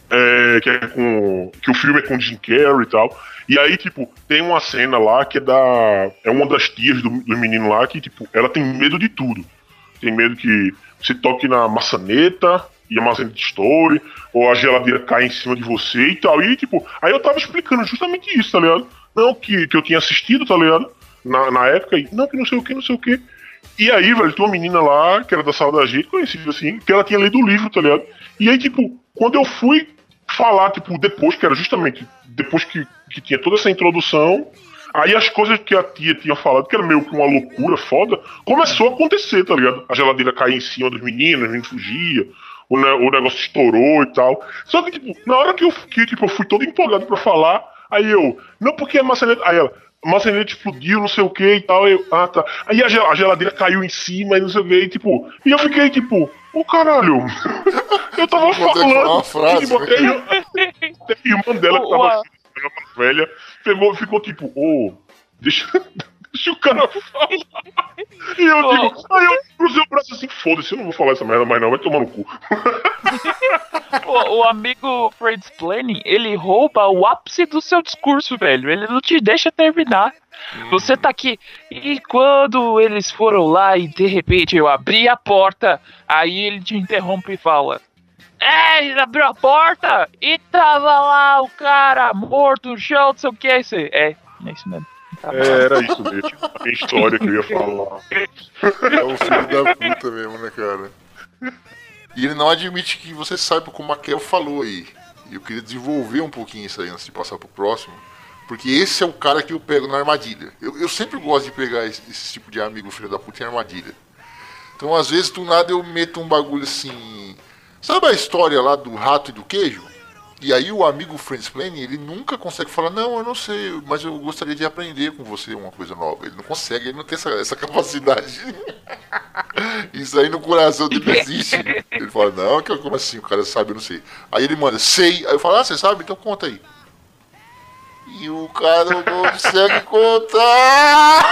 É, que é com. Que o filme é com Jim Carrey e tal. E aí, tipo, tem uma cena lá que é da. É uma das tias do, do menino lá que, tipo, ela tem medo de tudo. Tem medo que você toque na maçaneta e a maçaneta estoure, ou a geladeira cai em cima de você e tal. E, tipo, aí eu tava explicando justamente isso, tá ligado? Não, que, que eu tinha assistido, tá ligado? Na, na época, e não, que não sei o que, não sei o que. E aí, velho, tem uma menina lá, que era da sala da gente, conhecida assim, que ela tinha lido o livro, tá ligado? E aí, tipo, quando eu fui falar, tipo, depois, que era justamente depois que, que tinha toda essa introdução, aí as coisas que a tia tinha falado, que era meio que uma loucura foda, começou a acontecer, tá ligado? A geladeira caía em cima dos meninos, a gente fugia, o, ne- o negócio estourou e tal. Só que, tipo, na hora que eu, que, tipo, eu fui todo empolgado pra falar, aí eu, não, porque a maçaneta... Aí ela, a maçaneta explodiu, não sei o que e tal. Eu, ah, tá. Aí a, gel- a geladeira caiu em cima e não sei o que, e tipo. E eu fiquei tipo, ô oh, caralho. Eu tava falando. Uma frase, e, tipo, até, até a irmã dela que tava assim, mais velha, pegou, ficou tipo, ô, oh, deixa, deixa o cara falar. E eu digo, aí eu cruzei o braço assim, foda-se, eu não vou falar essa merda mais não, vai tomar no cu. O, o amigo Fred's Planning, ele rouba o ápice do seu discurso, velho. Ele não te deixa terminar. Hum. Você tá aqui. E quando eles foram lá e de repente eu abri a porta, aí ele te interrompe e fala: É, ele abriu a porta e tava lá o cara morto no chão, não sei o que. É isso aí. É, é isso mesmo. É, era isso mesmo. A minha história que eu ia falar. É o filho da puta mesmo, né, cara? E ele não admite que você saiba como a Kel falou aí. E eu queria desenvolver um pouquinho isso aí antes de passar pro próximo. Porque esse é o cara que eu pego na armadilha. Eu, eu sempre gosto de pegar esse, esse tipo de amigo filho da puta em armadilha. Então, às vezes, do nada eu meto um bagulho assim... Sabe a história lá do rato e do queijo? E aí o amigo Friendsplaining, ele nunca consegue falar, não, eu não sei, mas eu gostaria de aprender com você uma coisa nova. Ele não consegue, ele não tem essa, essa capacidade. Isso aí no coração dele existe. Ele fala, não, que como assim, o cara sabe, eu não sei. Aí ele manda, sei. Aí eu falo, ah, você sabe? Então conta aí. E o cara não consegue contar.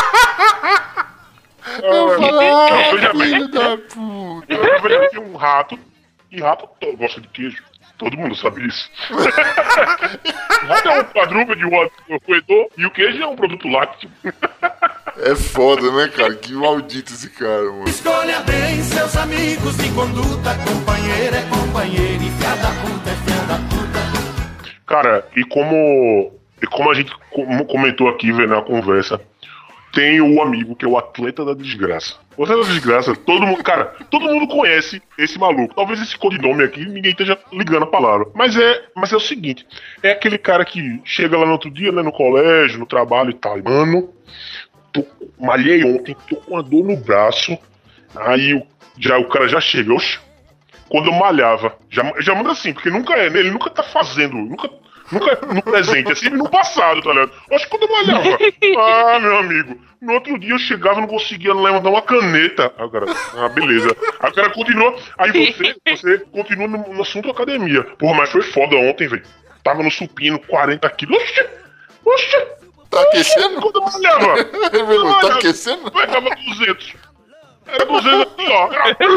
Eu falo, ah, filho da puta. Eu tinha um rato, e rato gosta de queijo. Todo mundo sabe isso. O rato é um quadrúpede de um roedor e o queijo é um produto lácteo. É foda, né, cara? Que maldito esse cara, mano. Escolha bem seus amigos de conduta, companheiro é companheiro e fia da puta é fia da puta. Cara, e como, e como a gente comentou aqui, velho, na conversa, tem o amigo que é o atleta da desgraça. O atleta da desgraça, todo mundo, cara, todo mundo conhece esse maluco. Talvez esse codinome aqui ninguém esteja ligando a palavra. Mas é, mas é o seguinte, é aquele cara que chega lá no outro dia, né, no colégio, no trabalho e tal. Mano, tô, malhei ontem, tô com uma dor no braço. Aí o, já, o cara já chega, oxe. Quando eu malhava, já, já manda assim, porque nunca é, né, ele nunca tá fazendo, nunca... Nunca no presente, é sempre no passado, tá ligado? Acho que quando eu malhava. Ah, meu amigo. No outro dia eu chegava e não conseguia levantar uma caneta. Aí o cara, ah, beleza. Aí o cara continua. Aí você, você continua no, no assunto academia. Porra, mas foi foda ontem, velho. Tava no supino, quarenta quilos. Oxi! Oxi! Tá aquecendo? Quando eu malhava. Ele falou, tá aquecendo? Pegava duzentos. Era duzentos aqui, ó.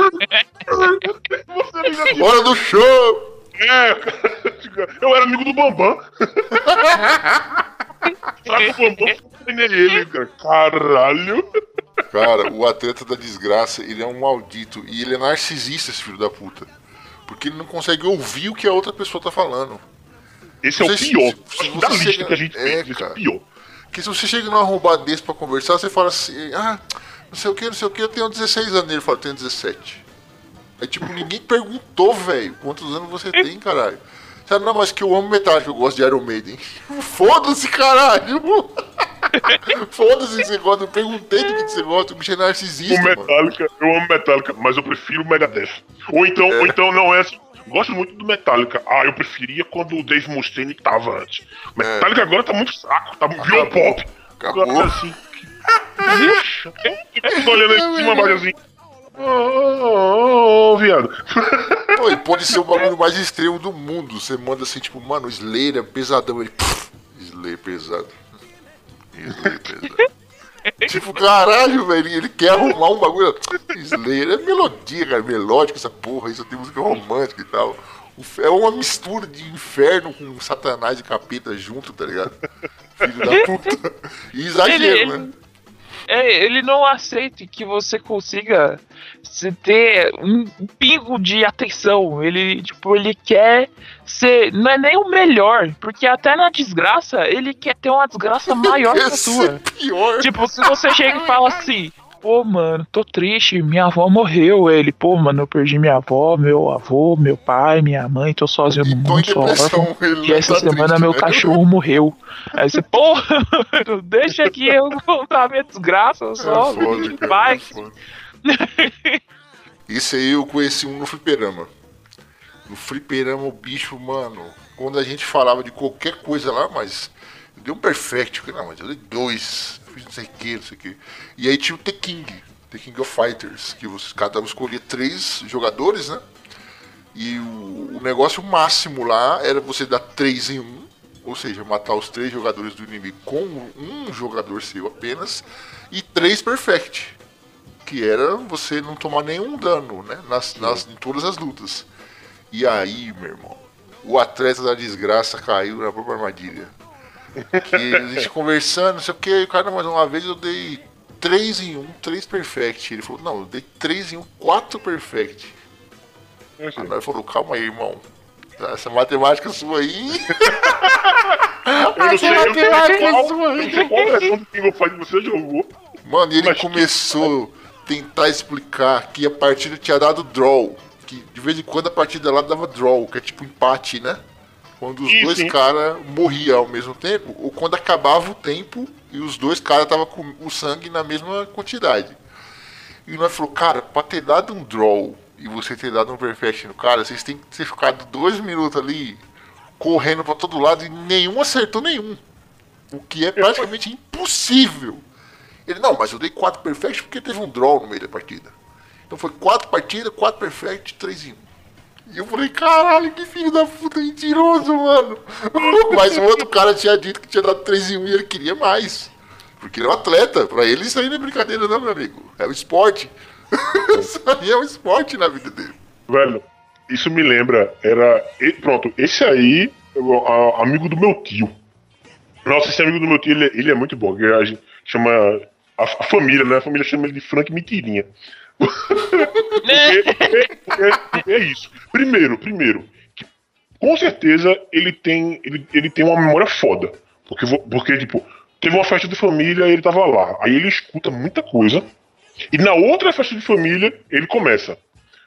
Hora do show! É, eu era amigo do Bambam. Sabe o Bambam? Foi ele, cara. Caralho. Cara, o atleta da desgraça, ele é um maldito. E ele é narcisista, esse filho da puta. Porque ele não consegue ouvir o que a outra pessoa tá falando. Esse é o se, pior. Se, se da lista chega, que a gente é, fez, cara, esse é o pior. Porque se você chega num arrombado desse pra conversar, você fala assim, ah, não sei o que, não sei o que, eu tenho dezesseis anos. Ele fala, eu tenho dezessete. Aí, tipo, ninguém perguntou, velho, quantos anos você tem, caralho. Sabe, não, mas que eu amo Metallica, eu gosto de Iron Maiden. Foda-se, caralho. Foda-se que você gosta, eu perguntei do que você gosta, o bicho é narcisista, o Metallica, mano. Eu amo Metallica, mas eu prefiro o Megadeth. Ou então, é. ou então não é assim, gosto muito do Metallica. Ah, eu preferia quando o Dave Mustaine tava antes. Metallica é. agora tá muito fraco, tá virou pop. Acabou. Agora, assim, que... eu tô olhando aí em cima, mas assim... Ô, oh, oh, oh, viado. Pô, e pode ser o bagulho mais extremo do mundo. Você manda assim, tipo, mano, Slayer é pesadão. Ele, pff, Slayer pesado. Slayer pesado. Tipo, caralho, velho. Ele quer arrumar um bagulho. Slayer é melodia, cara, melódico essa porra. Isso tem música romântica e tal. É uma mistura de inferno com satanás e capeta junto, tá ligado? Filho da puta. E exagero, Ele- né? É, ele não aceita que você consiga se ter um pingo de atenção. Ele, tipo, ele quer ser. Não é nem o melhor, porque até na desgraça ele quer ter uma desgraça maior que a Quer sua. ser pior. Tipo, se você chega e fala assim, pô, mano, tô triste, minha avó morreu. Ele, pô, mano, eu perdi minha avó, meu avô, meu pai, minha mãe, tô sozinho no E tô em mundo, sou órfão. depressão. Ele E não essa tá semana triste, meu né? cachorro morreu. Aí você, porra, mano, deixa que eu contar minha desgraça É só, me foda, deixa em cara, paz. é foda. Isso aí eu conheci um no fliperama. No fliperama, o bicho, mano, quando a gente falava de qualquer coisa lá, mas eu dei um perfect, eu falei, não, mas eu dei dois, eu fiz não sei o que, não sei o que. E aí tinha o The King, The King of Fighters, que você, cada um escolhia três jogadores, né? E o, o negócio máximo lá era você dar três em um, ou seja, matar os três jogadores do inimigo com um jogador seu apenas, e três perfect, que era você não tomar nenhum dano, né? Nas, nas, em todas as lutas. E aí, meu irmão, o atleta da desgraça caiu na própria armadilha. Que a gente conversando, não sei o que, o cara, mais uma vez eu dei três em um, três perfect. Ele falou, não, eu dei três em um, quatro perfect. Aí ele falou, calma aí, irmão. Essa matemática sua aí. Eu não sei, eu não sei matemática qual, sua eu não sei qual versão do King of Fighters você jogou. Mano, e ele Mas que- começou a tentar explicar que a partida tinha dado draw. Que de vez em quando a partida lá dava draw, que é tipo empate, né? Quando os Sim, dois sim. caras morriam ao mesmo tempo, ou quando acabava o tempo e os dois caras estavam com o sangue na mesma quantidade. E nós falou, cara, pra ter dado um draw e você ter dado um perfect no cara, vocês têm que ter ficado dois minutos ali correndo pra todo lado e nenhum acertou nenhum. O que é praticamente impossível. Ele, não, mas eu dei quatro perfect porque teve um draw no meio da partida. Então foi quatro partidas, quatro perfect, três em um. E eu falei, caralho, que filho da puta mentiroso, mano. Mas o outro cara tinha dito que tinha dado três em um e ele queria mais. Porque ele é um atleta. Pra ele isso aí não é brincadeira não, meu amigo. É um esporte. Isso aí é um esporte na vida dele. Velho, isso me lembra, era. e- Pronto, esse aí é o a- amigo do meu tio. Nossa, esse amigo do meu tio, ele, é- ele é muito bom. Que a gente chama. A, a família, né? A família chama ele de Frank Mentirinha. Porque, porque- porque é isso. Primeiro, primeiro, que com certeza ele tem, ele, ele tem uma memória foda. Porque, vo- porque, tipo, teve uma festa de família e ele tava lá. Aí ele escuta muita coisa. E na outra festa de família, ele começa.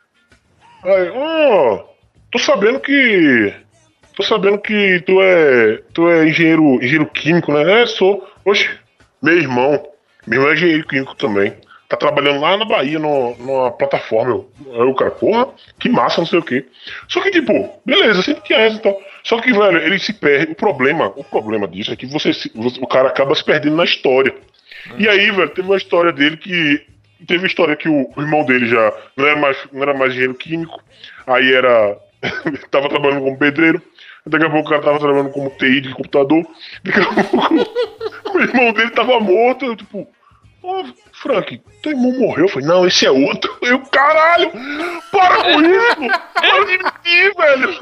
Aí, ó, tô sabendo que. Tô sabendo que tu é. Tu é engenheiro, engenheiro químico, né? É, sou. Oxe, meu irmão. Meu irmão é engenheiro químico também. Tá trabalhando lá na Bahia, no, numa plataforma. Aí o cara, porra, que massa, não sei o quê. Só que, tipo, beleza, sempre tinha essa e tal. Só que, velho, ele se perde. O problema, o problema disso é que você, se- você- o cara acaba se perdendo na história. E aí, velho, teve uma história dele que. Teve uma história que o, o irmão dele já não era mais, não era mais engenheiro químico. Aí era. Tava trabalhando como pedreiro. Daqui a pouco o cara tava trabalhando como T I de computador. Daqui a pouco o irmão dele tava morto. Eu, tipo, ô, Frank, teu irmão morreu? Eu falei, não, esse é outro. Eu, caralho, para com isso! Para de mentir, velho!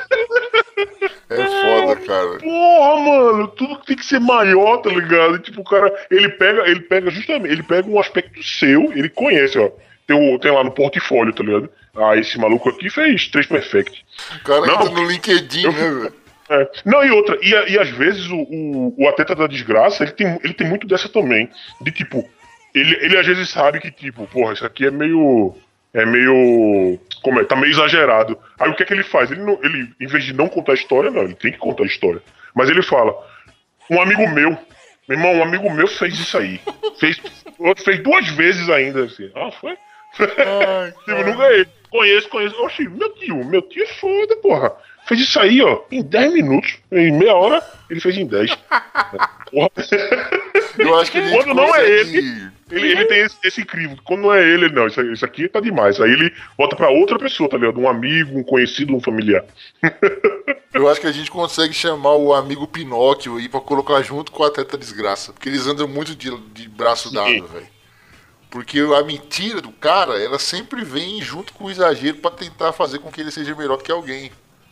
É foda, cara. Porra, mano, tudo tem que ser maior, tá ligado? E, tipo, o cara, ele pega, ele pega justamente, ele pega um aspecto seu, ele conhece, ó. Tem, o, tem lá no portfólio, tá ligado? Ah, esse maluco aqui fez três perfect. O cara Não, entra no LinkedIn, eu- né, velho? É. Não, e outra, e, a- e às vezes o, o, o atleta da desgraça, ele tem, ele tem muito dessa também. De tipo, ele, ele às vezes sabe que, tipo, porra, isso aqui é meio. É meio. Como é? Tá meio exagerado. Aí o que é que ele faz? Ele, não, ele, em vez de não contar a história, não, ele tem que contar a história. Mas ele fala: um amigo meu, meu irmão, um amigo meu fez isso aí. Fez, fez duas vezes ainda, assim. Ah, foi? Tipo, nunca ele. Conheço, conheço. Oxi, meu tio, meu tio é foda, porra. Fez isso aí, ó, em dez minutos. Em meia hora, ele fez em dez. Porra. Eu acho que a gente Quando não é consegue- ele, ele, ele tem esse, esse crivo. Quando não é ele, não, isso, isso aqui tá demais. Aí ele bota pra outra pessoa, tá ligado? Um amigo, um conhecido, um familiar. Eu acho que a gente consegue chamar o amigo Pinóquio aí pra colocar junto com o atleta desgraça. Porque eles andam muito de, de braço Sim. dado, velho. Porque a mentira do cara, ela sempre vem junto com o exagero pra tentar fazer com que ele seja melhor que alguém.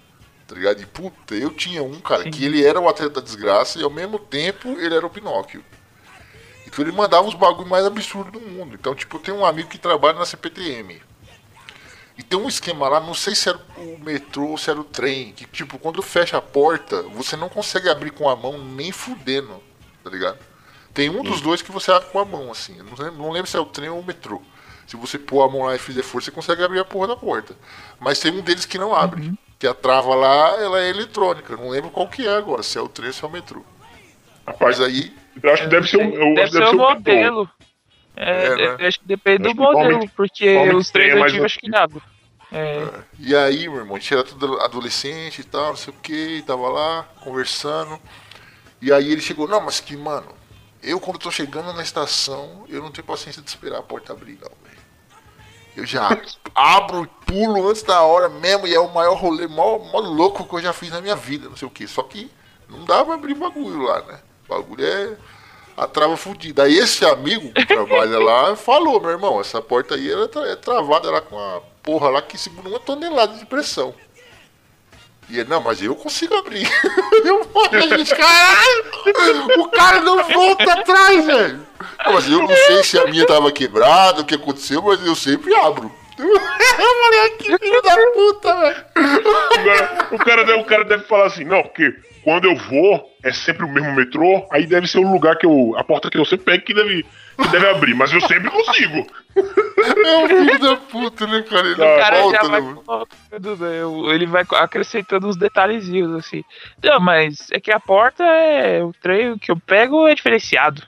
Tá ligado? E puta, eu tinha um, cara, Sim. que ele era o atleta da desgraça e ao mesmo tempo ele era o Pinóquio. Então ele mandava os bagulho mais absurdos do mundo. Então, tipo, eu tenho um amigo que trabalha na C P T M. E tem um esquema lá, não sei se era o metrô ou se era o trem, que tipo, quando fecha a porta, você não consegue abrir com a mão nem fudendo, tá ligado? Tem um dos dois que você abre com a mão, assim. Eu não lembro, não lembro se é o trem ou o metrô. Se você pôr a mão lá e fizer força, você consegue abrir a porra da porta. Mas tem um deles que não abre. Uhum. Que a trava lá, ela é eletrônica. Não lembro qual que é agora, se é o trem ou se é o metrô. Rapaz, aí... Eu acho que deve ser, um, eu deve acho ser deve o ser um modelo. É, é, né? Eu acho que depende do modelo, porque os três antigos acho que nada. É. É. E aí, meu irmão, a gente era tudo adolescente e tal, não sei o que, tava lá, conversando. E aí ele chegou, não, mas que, mano, eu quando tô chegando na estação, eu não tenho paciência de esperar a porta abrir, não, velho. Eu já abro e pulo antes da hora mesmo, e é o maior rolê, maior, maior louco que eu já fiz na minha vida, não sei o que. Só que não dá pra abrir bagulho lá, né? O bagulho é a trava fudida. Aí esse amigo que trabalha lá falou, meu irmão, essa porta aí ela é travada lá com a porra lá que segura uma tonelada de pressão. E ele, não, mas eu consigo abrir. Eu falei, gente, caralho! O cara não volta atrás, velho. Mas eu não sei se a minha tava quebrada, o que aconteceu, mas eu sempre abro. Eu falei, que filho da puta, velho. O cara, deve, o cara deve falar assim, não, porque quando eu vou, é sempre o mesmo metrô, aí deve ser o lugar que eu. A porta que eu sempre pego que deve, que deve abrir, mas eu sempre consigo. É um filho da puta, né, cara? Ele, o cara volta, já vai né? colocando, ele vai acrescentando uns detalhezinhos assim. Não, mas é que a porta é. O trem que eu pego é diferenciado.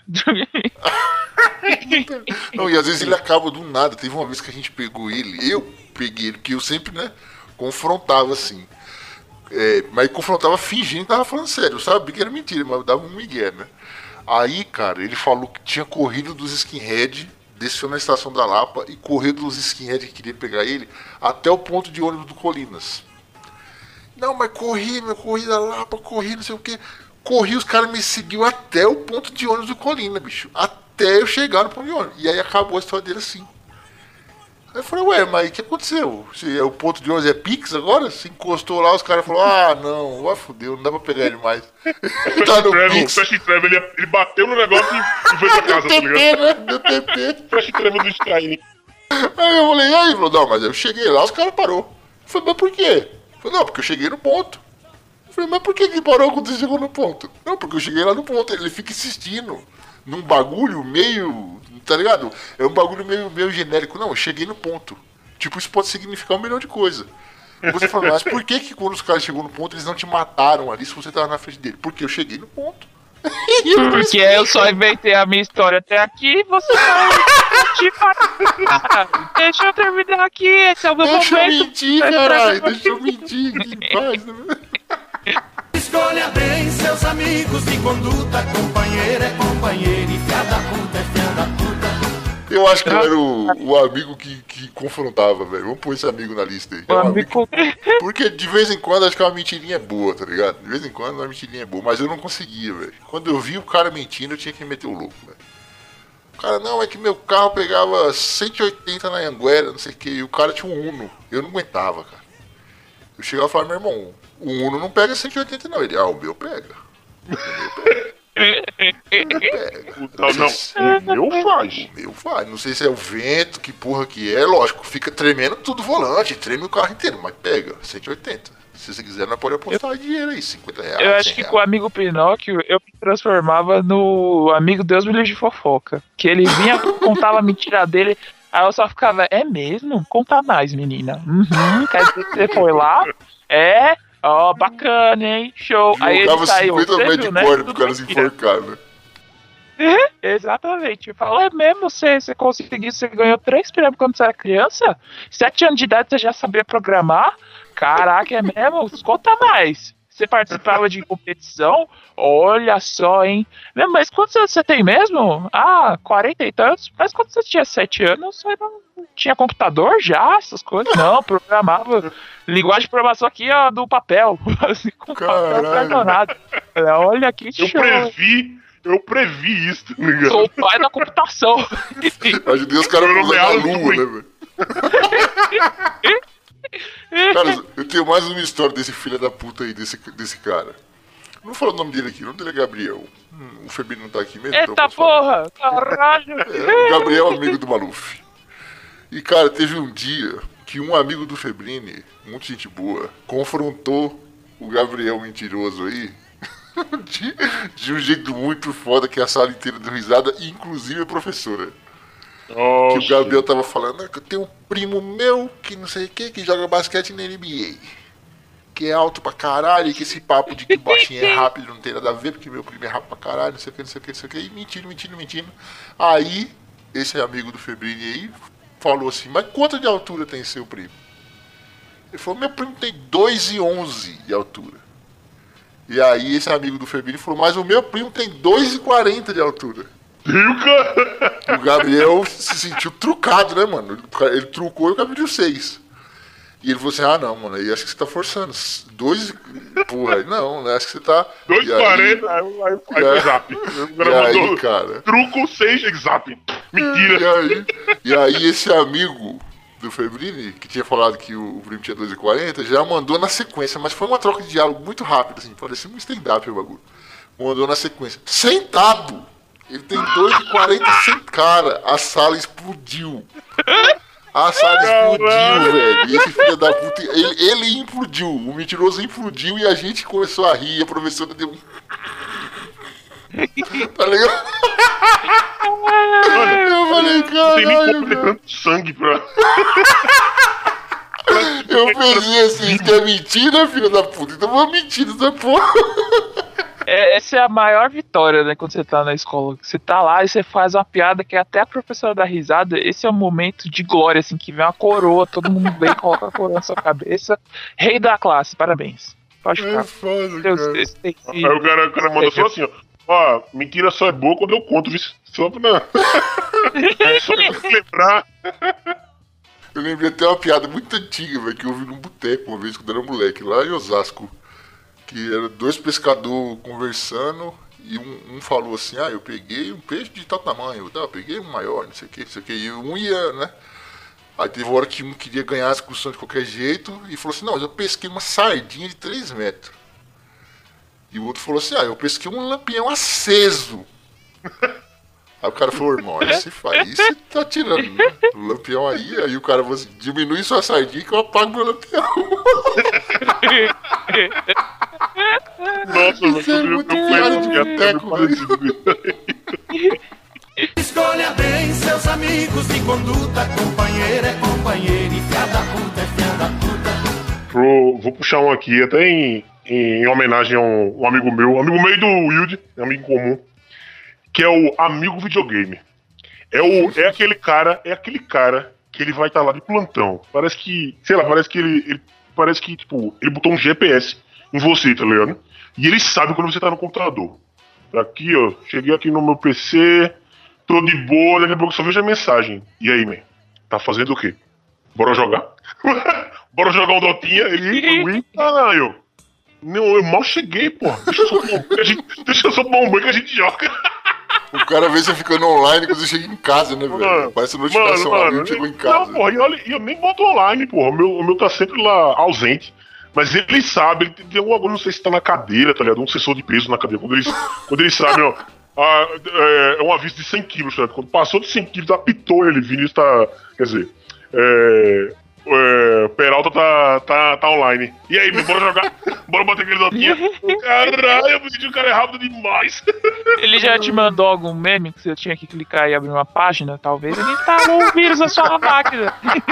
Não, e às vezes ele acaba do nada. Teve uma vez que a gente pegou ele, eu peguei ele, porque eu sempre, né, confrontava assim. É, mas confrontava fingindo que tava falando sério, eu sabia que era mentira, mas dava um migué, né? Aí, cara, ele falou que tinha corrido dos skinhead, desceu na estação da Lapa e correu dos skinhead que queria pegar ele até o ponto de ônibus do Colinas. Não, mas corri, meu, corri da Lapa, corri, não sei o que. Corri, os caras me seguiu até o ponto de ônibus do Colina, bicho. Até eu chegar no ponto de ônibus. E aí acabou a história dele assim. Aí eu falei, ué, mas o que aconteceu? Se o ponto de ônibus é Pix agora? Se encostou lá, os caras falaram, ah, não, vai fudeu, não dá pra pegar ele mais. Tá no Pix. O Flash Travel, ele, ele bateu no negócio e foi pra casa, tá ligado? Né? Deu T P. Flash Travel do Skyrim. Aí eu falei, e aí? Ele falou, não, mas eu cheguei lá, os caras parou. Eu falei, mas por quê? Eu falei, não, porque eu cheguei no ponto. Eu falei, mas por que ele parou quando você chegou no ponto? Não, porque eu cheguei lá no ponto. Ele fica insistindo num bagulho meio, tá ligado? É um bagulho meio, meio genérico. Não, eu cheguei no ponto. Tipo, isso pode significar um milhão de coisas. Você fala, mas por que que quando os caras chegou no ponto, eles não te mataram ali se você tava na frente dele? Porque eu cheguei no ponto. Porque eu só inventei a minha história até aqui e você vai te matar. Deixa eu terminar aqui, esse é o meu deixa momento. Eu mentir, caralho, deixa eu mentir aqui em paz, né? Escolha bem seus amigos de conduta, companheiro é companheiro e fia da puta é fia da puta. Eu acho que eu era o, o amigo que, que confrontava, velho. Vamos pôr esse amigo na lista aí. É um amigo que, porque de vez em quando acho que uma mentirinha é boa, tá ligado? De vez em quando uma mentirinha é boa, mas eu não conseguia, velho. Quando eu vi o cara mentindo, eu tinha que meter o louco, velho. O cara, não, é que meu carro pegava cento e oitenta na Anguera, não sei o que, e o cara tinha um Uno. Eu não aguentava, cara. Eu chegava e falava, meu irmão, o Uno não pega cento e oitenta não. Ele, ah, o meu pega. O meu pega. Não, não, o meu faz. O meu faz. Não sei se é o vento, que porra que é. Lógico, fica tremendo tudo o volante, treme o carro inteiro, mas pega, cento e oitenta. Se você quiser, nós pode apostar eu, dinheiro aí, cinquenta reais. Eu acho que reais. Com o amigo Pinóquio, eu me transformava no amigo Deus me livre de fofoca. Que ele vinha, contava a mentira dele, aí eu só ficava, é mesmo? Conta mais, menina. Uhum, quer dizer que você foi lá? É... Ó, oh, bacana, hein? Show. Aí ele saiu. cinquenta metros de corda pro cara se enforcar, né? É, exatamente. Falou, é mesmo, você, você conseguiu, você ganhou três prêmios quando você era criança? Sete anos de idade você já sabia programar? Caraca, é mesmo? Conta mais. Você participava de competição? Olha só, hein? Mas quantos anos você tem mesmo? Ah, quarenta e tantos? Mas quando você tinha sete anos, você não tinha computador já? Essas coisas? Não, programava. Linguagem de programação aqui, ó, do papel. Assim, com papel cartonado. Olha que show. Eu previ, eu previ isso, tá ligado? Sou o pai da computação. Ajudei os caras a usar a lua, né, velho? Cara, eu tenho mais uma história desse filho da puta aí, desse, desse cara. Não vou falar o nome dele aqui, o nome dele é Gabriel. Hum, o Febrinho não tá aqui mesmo. Eita então porra! Caralho! É, o Gabriel é amigo do Maluf. E, cara, teve um dia que um amigo do Febrini, muito gente boa, confrontou o Gabriel mentiroso aí de, de um jeito muito foda que a sala inteira deu risada, inclusive a professora. Nossa. Que o Gabriel tava falando, ah, que eu tenho um primo meu que não sei o que, que joga basquete na N B A. Que é alto pra caralho, e que esse papo de que baixinho é rápido não tem nada a ver, porque meu primo é rápido pra caralho, não sei o que, não sei o que, não sei o que, e mentindo, mentindo, mentindo. Aí, esse amigo do Febrini aí falou assim, mas quanto de altura tem seu primo? Ele falou, meu primo tem dois e onze de altura. E aí esse amigo do Febrini falou, mas o meu primo tem dois e quarenta de altura. O Gabriel se sentiu trucado, né, mano? Ele trucou e o Gabriel deu seis. E ele falou assim, ah não, mano, aí acho que você tá forçando. Dois. Porra, não, né? Acho que você tá. dois e quarenta, aí, aí, aí foi zap. E aí, cara. Truco seis zap. Mentira. E aí, e aí esse amigo do Febrini, que tinha falado que o, o primo tinha dois e quarenta, já mandou na sequência, mas foi uma troca de diálogo muito rápida, assim, parecia um stand-up o bagulho. Mandou na sequência. Sentado! Ele tem dois e quarenta sem cara. A sala explodiu. A sala explodiu, Caralho. velho. E esse filho da puta, ele, ele implodiu. O mentiroso implodiu e a gente começou a rir. A professora deu um. Tá ligado? Eu falei, Não tem nem como ter caralho. tanto sangue pra. Eu pensei assim, isso que é mentira, filho da puta. Então vamos mentir essa porra. É, essa é a maior vitória, né, quando você tá na escola. Você tá lá e você faz uma piada que até a professora dá risada. Esse é um momento de glória, assim, que vem uma coroa, todo mundo vem e coloca a coroa na sua cabeça. Rei da classe, parabéns. Pode É ficar. foda, Deus, cara. esse tem que- Aí o cara, o cara mandou só assim, ó. Ó, mentira só é boa quando eu conto, viu? Só pra. Só pra lembrar. Eu lembrei até uma piada muito antiga, velho, que eu vi num boteco uma vez quando era moleque, lá em Osasco. Que eram dois pescadores conversando e um, um falou assim, ah, eu peguei um peixe de tal tamanho, tá, eu peguei um maior, não sei o que, não sei o que, e um ia, né? Aí teve uma hora que um queria ganhar a discussão de qualquer jeito e falou assim, não, eu pesquei uma sardinha de três metros. E o outro falou assim, ah, eu pesquei um lampião aceso. Aí o cara falou, irmão, aí você faz, aí você tá tirando, né? O lampião aí, aí o cara falou assim, diminui sua sardinha que eu apago meu lampião. Nossa, Isso é eu- eu- muito eu piada conheço de que até boteco, me Escolha bem seus amigos de conduta, companheiro é companheiro e fia da puta é fia da puta. Pro- Vou puxar um aqui, até em, em homenagem a um, um amigo meu, amigo meio do Wilde, amigo comum, que é o amigo videogame. É, o, é aquele cara, é aquele cara que ele vai estar lá de plantão. Parece que, sei lá, parece que ele, ele- parece que, tipo, ele botou um G P S em você, tá ligado? E ele sabe quando você tá no computador. Tá aqui, ó, cheguei aqui no meu P C, tô de boa, daqui a pouco só vejo a mensagem. E aí, man? Tá fazendo o quê? Bora jogar? Bora jogar um Dotinha? Ele, Wii? Caralho. Não, eu mal cheguei, pô. Deixa eu só tomar um banho que a gente- deixa eu só tomar um banho que a gente joga. O cara vê você ficando online quando você chega em casa, né, velho? Mano, Parece notificação, mano, lá, mano, eu chegou em Não, casa. porra, e olha, eu nem boto online, porra. O meu, o meu tá sempre lá ausente. Mas ele sabe, ele tem tem alguma coisa, não sei se tá na cadeira, tá ligado? Um sensor de peso na cadeira. Quando eles, quando eles sabem, ó. Ah, é, é um aviso de cem quilos, tá ligado? Quando passou de cem quilos, apitou ele, Vinícius tá. Quer dizer. É. É, Peralta tá, tá, tá online. E aí, bora jogar? Bora bater aquele dotinha? Caralho, o cara é rápido demais. Ele já te mandou algum meme que você tinha que clicar e abrir uma página? Talvez ele instalou um vírus na sua máquina.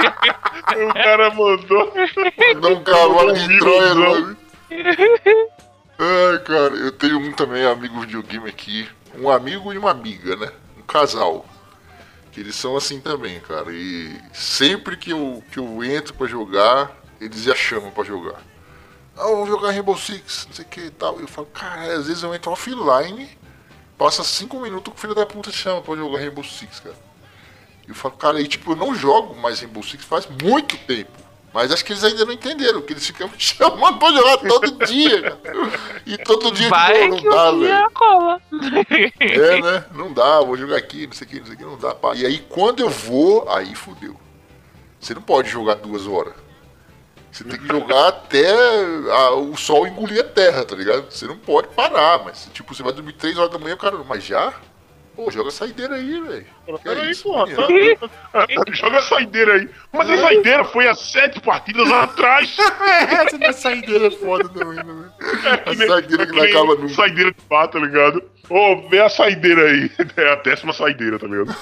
O cara mandou. Dá um cavalo de Amigo, Troia, não. mano. Ai, cara, eu tenho um também amigo videogame aqui. Um amigo e uma amiga, né? Um casal. Que eles são assim também, cara. E sempre que eu, que eu entro pra jogar, eles já chamam pra jogar. Ah, vamos jogar Rainbow Six, não sei o que e tal. Eu falo, cara, às vezes eu entro offline, passa cinco minutos que o filho da puta chama pra jogar Rainbow Six, cara. E eu falo, cara, aí tipo, eu não jogo mais Rainbow Six faz muito tempo. Mas acho que eles ainda não entenderam, que eles ficam me chamando pra jogar todo dia, cara. E todo dia Vai não que dá, o dia velho. cola. É, né? Não dá, vou jogar aqui, não sei o que, não sei o que, não dá. Pá. E aí quando eu vou, aí fudeu. Você não pode jogar duas horas. Você tem que jogar até a, o sol engolir a terra, tá ligado? Você não pode parar, mas tipo, você vai dormir três horas da manhã, cara, mas já? Pô, joga a saideira aí, velho. Peraí, porra. Tá, joga a saideira aí. Mas a saideira foi há sete partidas atrás. Essa da saideira é foda também, né? A saideira que não acaba nunca. Saideira de pá, tá ligado? Ô, oh, vê a saideira aí. É a décima saideira, tá ligado?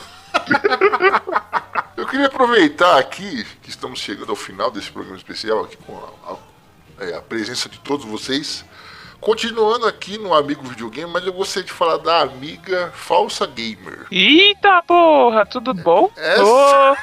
Eu queria aproveitar aqui, que estamos chegando ao final desse programa especial, aqui com a, a, é, a presença de todos vocês. Continuando aqui no Amigo Videogame, mas eu gostaria de falar da amiga Falsa Gamer. Eita porra, tudo bom? Essa... Oh.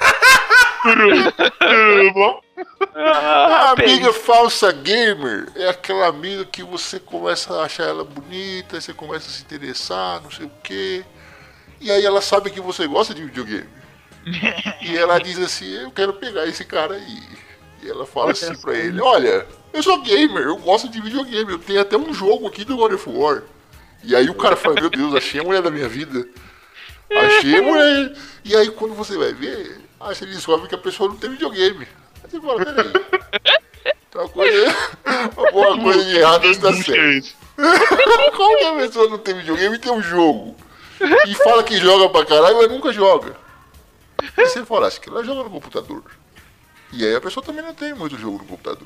Tudo bom? A amiga Falsa Gamer é aquela amiga que você começa a achar ela bonita, aí você começa a se interessar, não sei o quê. E aí ela sabe que você gosta de videogame. E ela diz assim, eu quero pegar esse cara aí. E ela fala assim pra ele, olha, eu sou gamer, eu gosto de videogame, eu tenho até um jogo aqui do God of War. E aí o cara fala, meu Deus, achei a mulher da minha vida. Achei a mulher. E aí quando você vai ver, aí você descobre que a pessoa não tem videogame. Aí você fala, peraí. Então, uma coisa, alguma coisa de errado está certo. Como que a pessoa não tem videogame e tem um jogo? E fala que joga pra caralho, mas nunca joga. E você fala, acho que ela joga no computador. E aí a pessoa também não tem muito jogo no computador.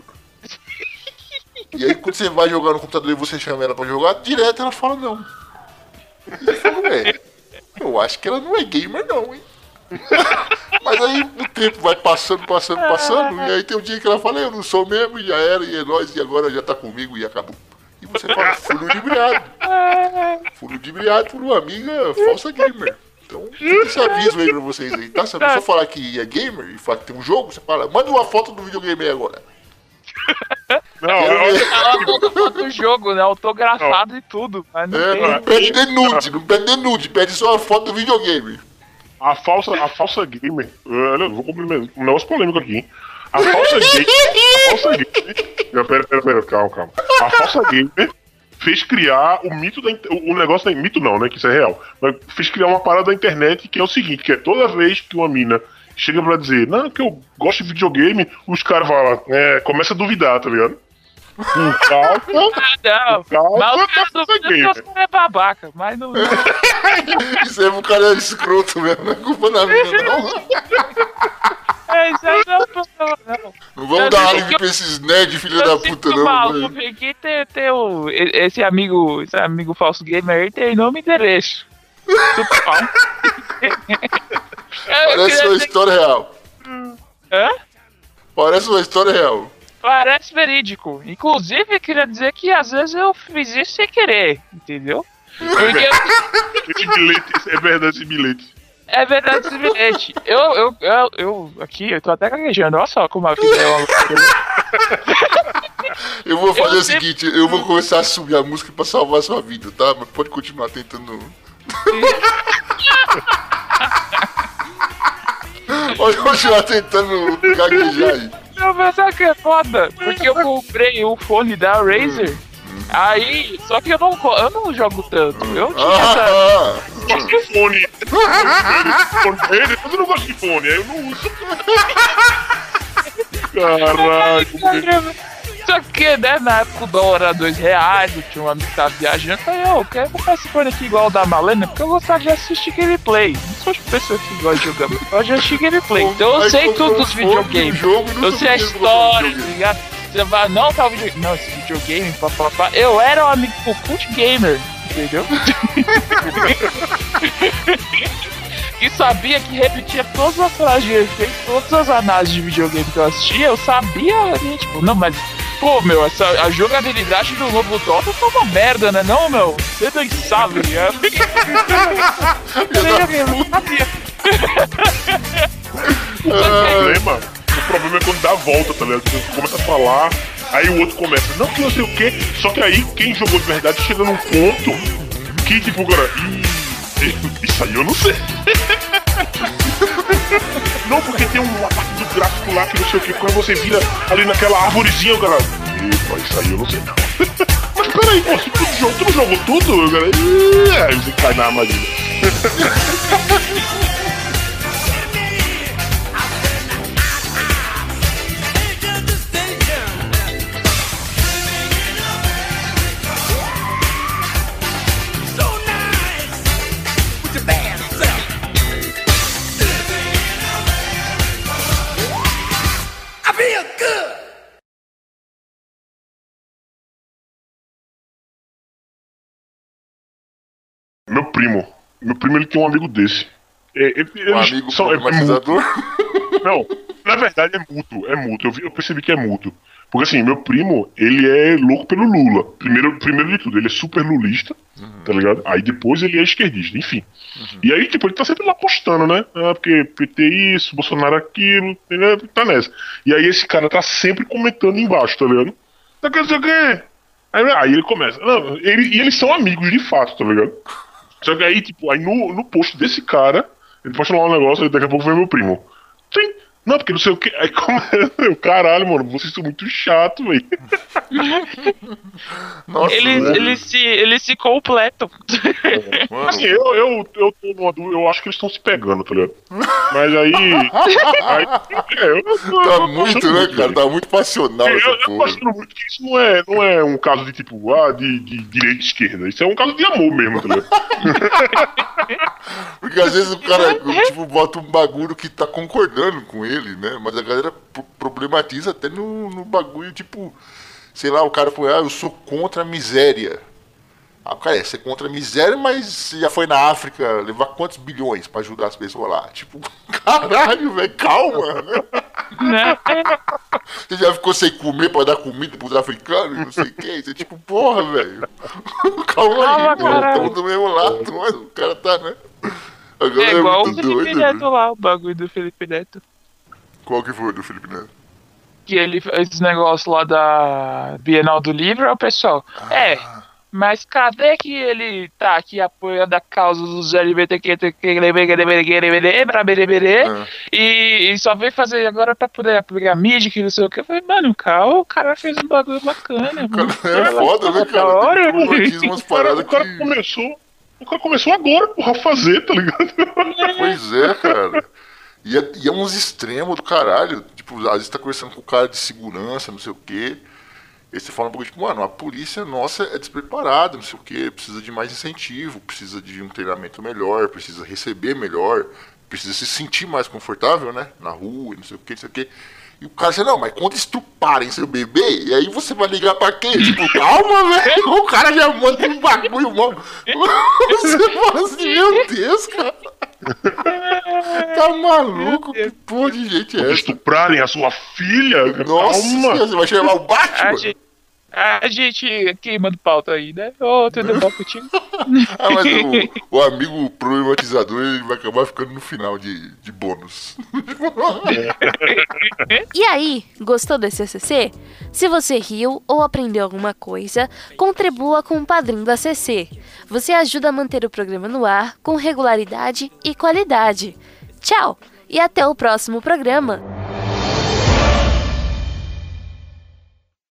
E aí quando você vai jogar no computador e você chama ela pra jogar, direto ela fala não. E eu falo, é, eu acho que ela não é gamer não, hein. Mas aí o tempo vai passando, passando, passando, e aí tem um dia que ela fala, eu não sou mesmo, e já era, e é nóis, e agora já tá comigo e acabou. E você fala, fui ludibriado. Fui ludibriado por uma amiga falsa gamer. Então, fica esse aviso aí pra vocês aí, tá? Se a pessoa falar que é gamer e falar que tem um jogo, você fala, manda uma foto do videogame aí agora. Não, eu... Ela manda foto do jogo, né? Autografado não. E tudo. Mas não, é, tem. Não pede de nude, não pede de nude, pede só uma foto do videogame. A falsa, a falsa gamer, olha, eu vou cumprimentar um negócio polêmico aqui, hein? A falsa gamer, a falsa gamer, não, pera, pera, pera, calma, calma. A falsa gamer fez criar o mito da o negócio da mito não, né, que isso é real. Mas fez criar uma parada da internet que é o seguinte, que é toda vez que uma mina chega pra dizer, não, que eu gosto de videogame, os caras falam, é, começa a duvidar, tá ligado? Por causa, não, por causa mas o cara da duvida que os caras é babaca, mas não... Isso é um cara escroto mesmo, não é culpa da mina não. É, isso aí não é problema, não. Não vamos dar álibi pra esses nerds, filha da puta, não. Maluco, aqui tem, tem o, esse amigo, esse amigo falso gamer aí tem nome e endereço. Parece uma história real. Hã? Parece uma história real. Parece verídico. Inclusive, queria dizer que às vezes eu fiz isso sem querer, entendeu? Porque... Esse bilhete, é verdade esse bilhete. É verdade esse bilhete. Eu, eu, eu, eu, aqui, eu tô até gaguejando. Olha só como a vida é uma... Eu vou fazer eu o sempre... seguinte, eu vou começar a subir a música pra salvar a sua vida, tá? Mas pode continuar tentando... Pode continuar tentando gaguejar aí. Não, mas sabe o que é foda? Porque eu comprei o fone da Razer. Aí, só que eu não, eu não jogo tanto. Eu tinha ah, essa... Eu gosto de fone. Eu não gosto de fone, aí eu não uso. Caralho. Só que, né, na época o dólar era dois reais, eu tinha um amigo que tava viajando, eu falei, ô, eu quero comprar esse fone aqui igual o da Malena, porque eu gostava de assistir gameplay. Não sou de pessoa que gosta de jogar, eu gosto de assistir gameplay. Então eu sei tudo dos videogames. Eu sei a história, tá ligado? Você vai, não, tá o videogame. Não, esse videogame, papapá. Eu era um amigo cult gamer, entendeu? E sabia que repetia todas as frases de efeito, todas as análises de videogame que eu assistia, eu sabia, e, tipo, não, mas, pô, meu, essa, a jogabilidade do novo Dota tá uma merda, né, não, meu? Você não sabe, né? O problema, o problema é quando dá a volta, tá ligado? Você começa a falar, aí o outro começa, não, que não sei o quê, só que aí quem jogou de verdade chega num ponto que, tipo, cara, isso aí eu não sei. Não, porque tem uma parte do gráfico lá que não sei o que, quando você vira ali naquela árvorezinha, cara. Epa, isso aí eu não sei não. Mas peraí, pô, se tu, jogou, tu não jogou tudo, cara? Ih, aí você cai na armadilha. Meu primo. Meu primo, ele tem um amigo desse. É, ele, Um eles amigo são- é problematizador? mútuo. Não, na verdade é mútuo, é mútuo. Eu, vi- eu percebi que é mútuo. Porque assim, meu primo, ele é louco pelo Lula. Primeiro, primeiro de tudo, ele é super lulista, tá ligado? Aí depois ele é esquerdista, enfim. E aí, tipo, ele tá sempre lá postando, né? Ah, porque P T isso, Bolsonaro aquilo, ele tá nessa. E aí esse cara tá sempre comentando embaixo, tá ligado? Tá que não sei o quê. Aí, aí ele começa. Não, ele, e eles são amigos de fato, tá ligado? Só que aí, tipo, aí no, no post desse cara, ele posta lá um negócio e daqui a pouco vem meu primo. Sim. Não, porque não sei o que. Aí começa. Caralho, mano, vocês são muito chatos, velho. Nossa, Eles, velho. eles, se, eles se completam. Mano, Assim, eu, eu, eu tô numa dúvida, eu acho que eles estão se pegando, tá ligado? Mas aí. aí é, eu, eu, tá eu tô muito, achando né, velho. cara? Tá muito passional Eu, essa eu tô porra. achando muito que isso não é, não é um caso de tipo, ah, de, de direita e esquerda. Isso é um caso de amor mesmo, tá ligado? Porque às vezes o cara, tipo, bota um bagulho que tá concordando com ele, né? Mas a galera pro- problematiza até no, no bagulho, tipo, sei lá, o cara foi, ah, eu sou contra a miséria. Ah, cara, é, você é contra a miséria, mas você já foi na África levar quantos bilhões pra ajudar as pessoas lá? Tipo, caralho, velho, calma, né? Né? Você já ficou sem comer pra dar comida pros africanos, não sei o que. Você tipo, porra, velho. Calma aí, Calma, mano. caralho. Estamos do mesmo lado, mas o cara tá, né? Agora É é, igual o muito Felipe doido, Neto velho. lá, o bagulho do Felipe Neto. Qual que foi do Felipe Neto? Que ele fez esse negócio lá da Bienal do Livro, aí o pessoal. É, mas cadê que ele tá aqui apoiando a causa dos L G B T Q Ah. e, e só veio fazer agora pra poder apoiar a mídia, que não sei o que. Eu falei, mano, calma, o cara fez um bagulho bacana. mano. É foda, né, Da cara? hora, Tem problematiza umas O cara, paradas o cara que... começou. O cara começou agora, porra, a fazer, tá ligado? Pois é, cara. E é, e é uns extremos do caralho. Tipo, às vezes tá conversando com o cara de segurança, não sei o quê. Aí você fala um pouco, tipo, mano, a polícia nossa é despreparada, não sei o quê. Precisa de mais incentivo, precisa de um treinamento melhor, precisa receber melhor, precisa se sentir mais confortável, né? Na rua, não sei o quê, não sei o quê. E o cara diz, não, mas quando estuparem seu bebê, e aí você vai ligar pra quem? Tipo, calma, velho. O cara já manda um bagulho, mano. Você fala assim, meu Deus, cara. Tá maluco? Que porra de gente é essa? Estuprarem a sua filha? Nossa, Calma. você vai chamar o A Batman? gente, a gente queimando pauta aí, né? Ô, tudo bom contigo? Ah, mas o, o amigo problematizador ele vai acabar ficando no final de, de bônus. E aí, gostou desse A C C? Se você riu ou aprendeu alguma coisa, contribua com o padrinho do A C C. Você ajuda a manter o programa no ar com regularidade e qualidade. Tchau e até o próximo programa.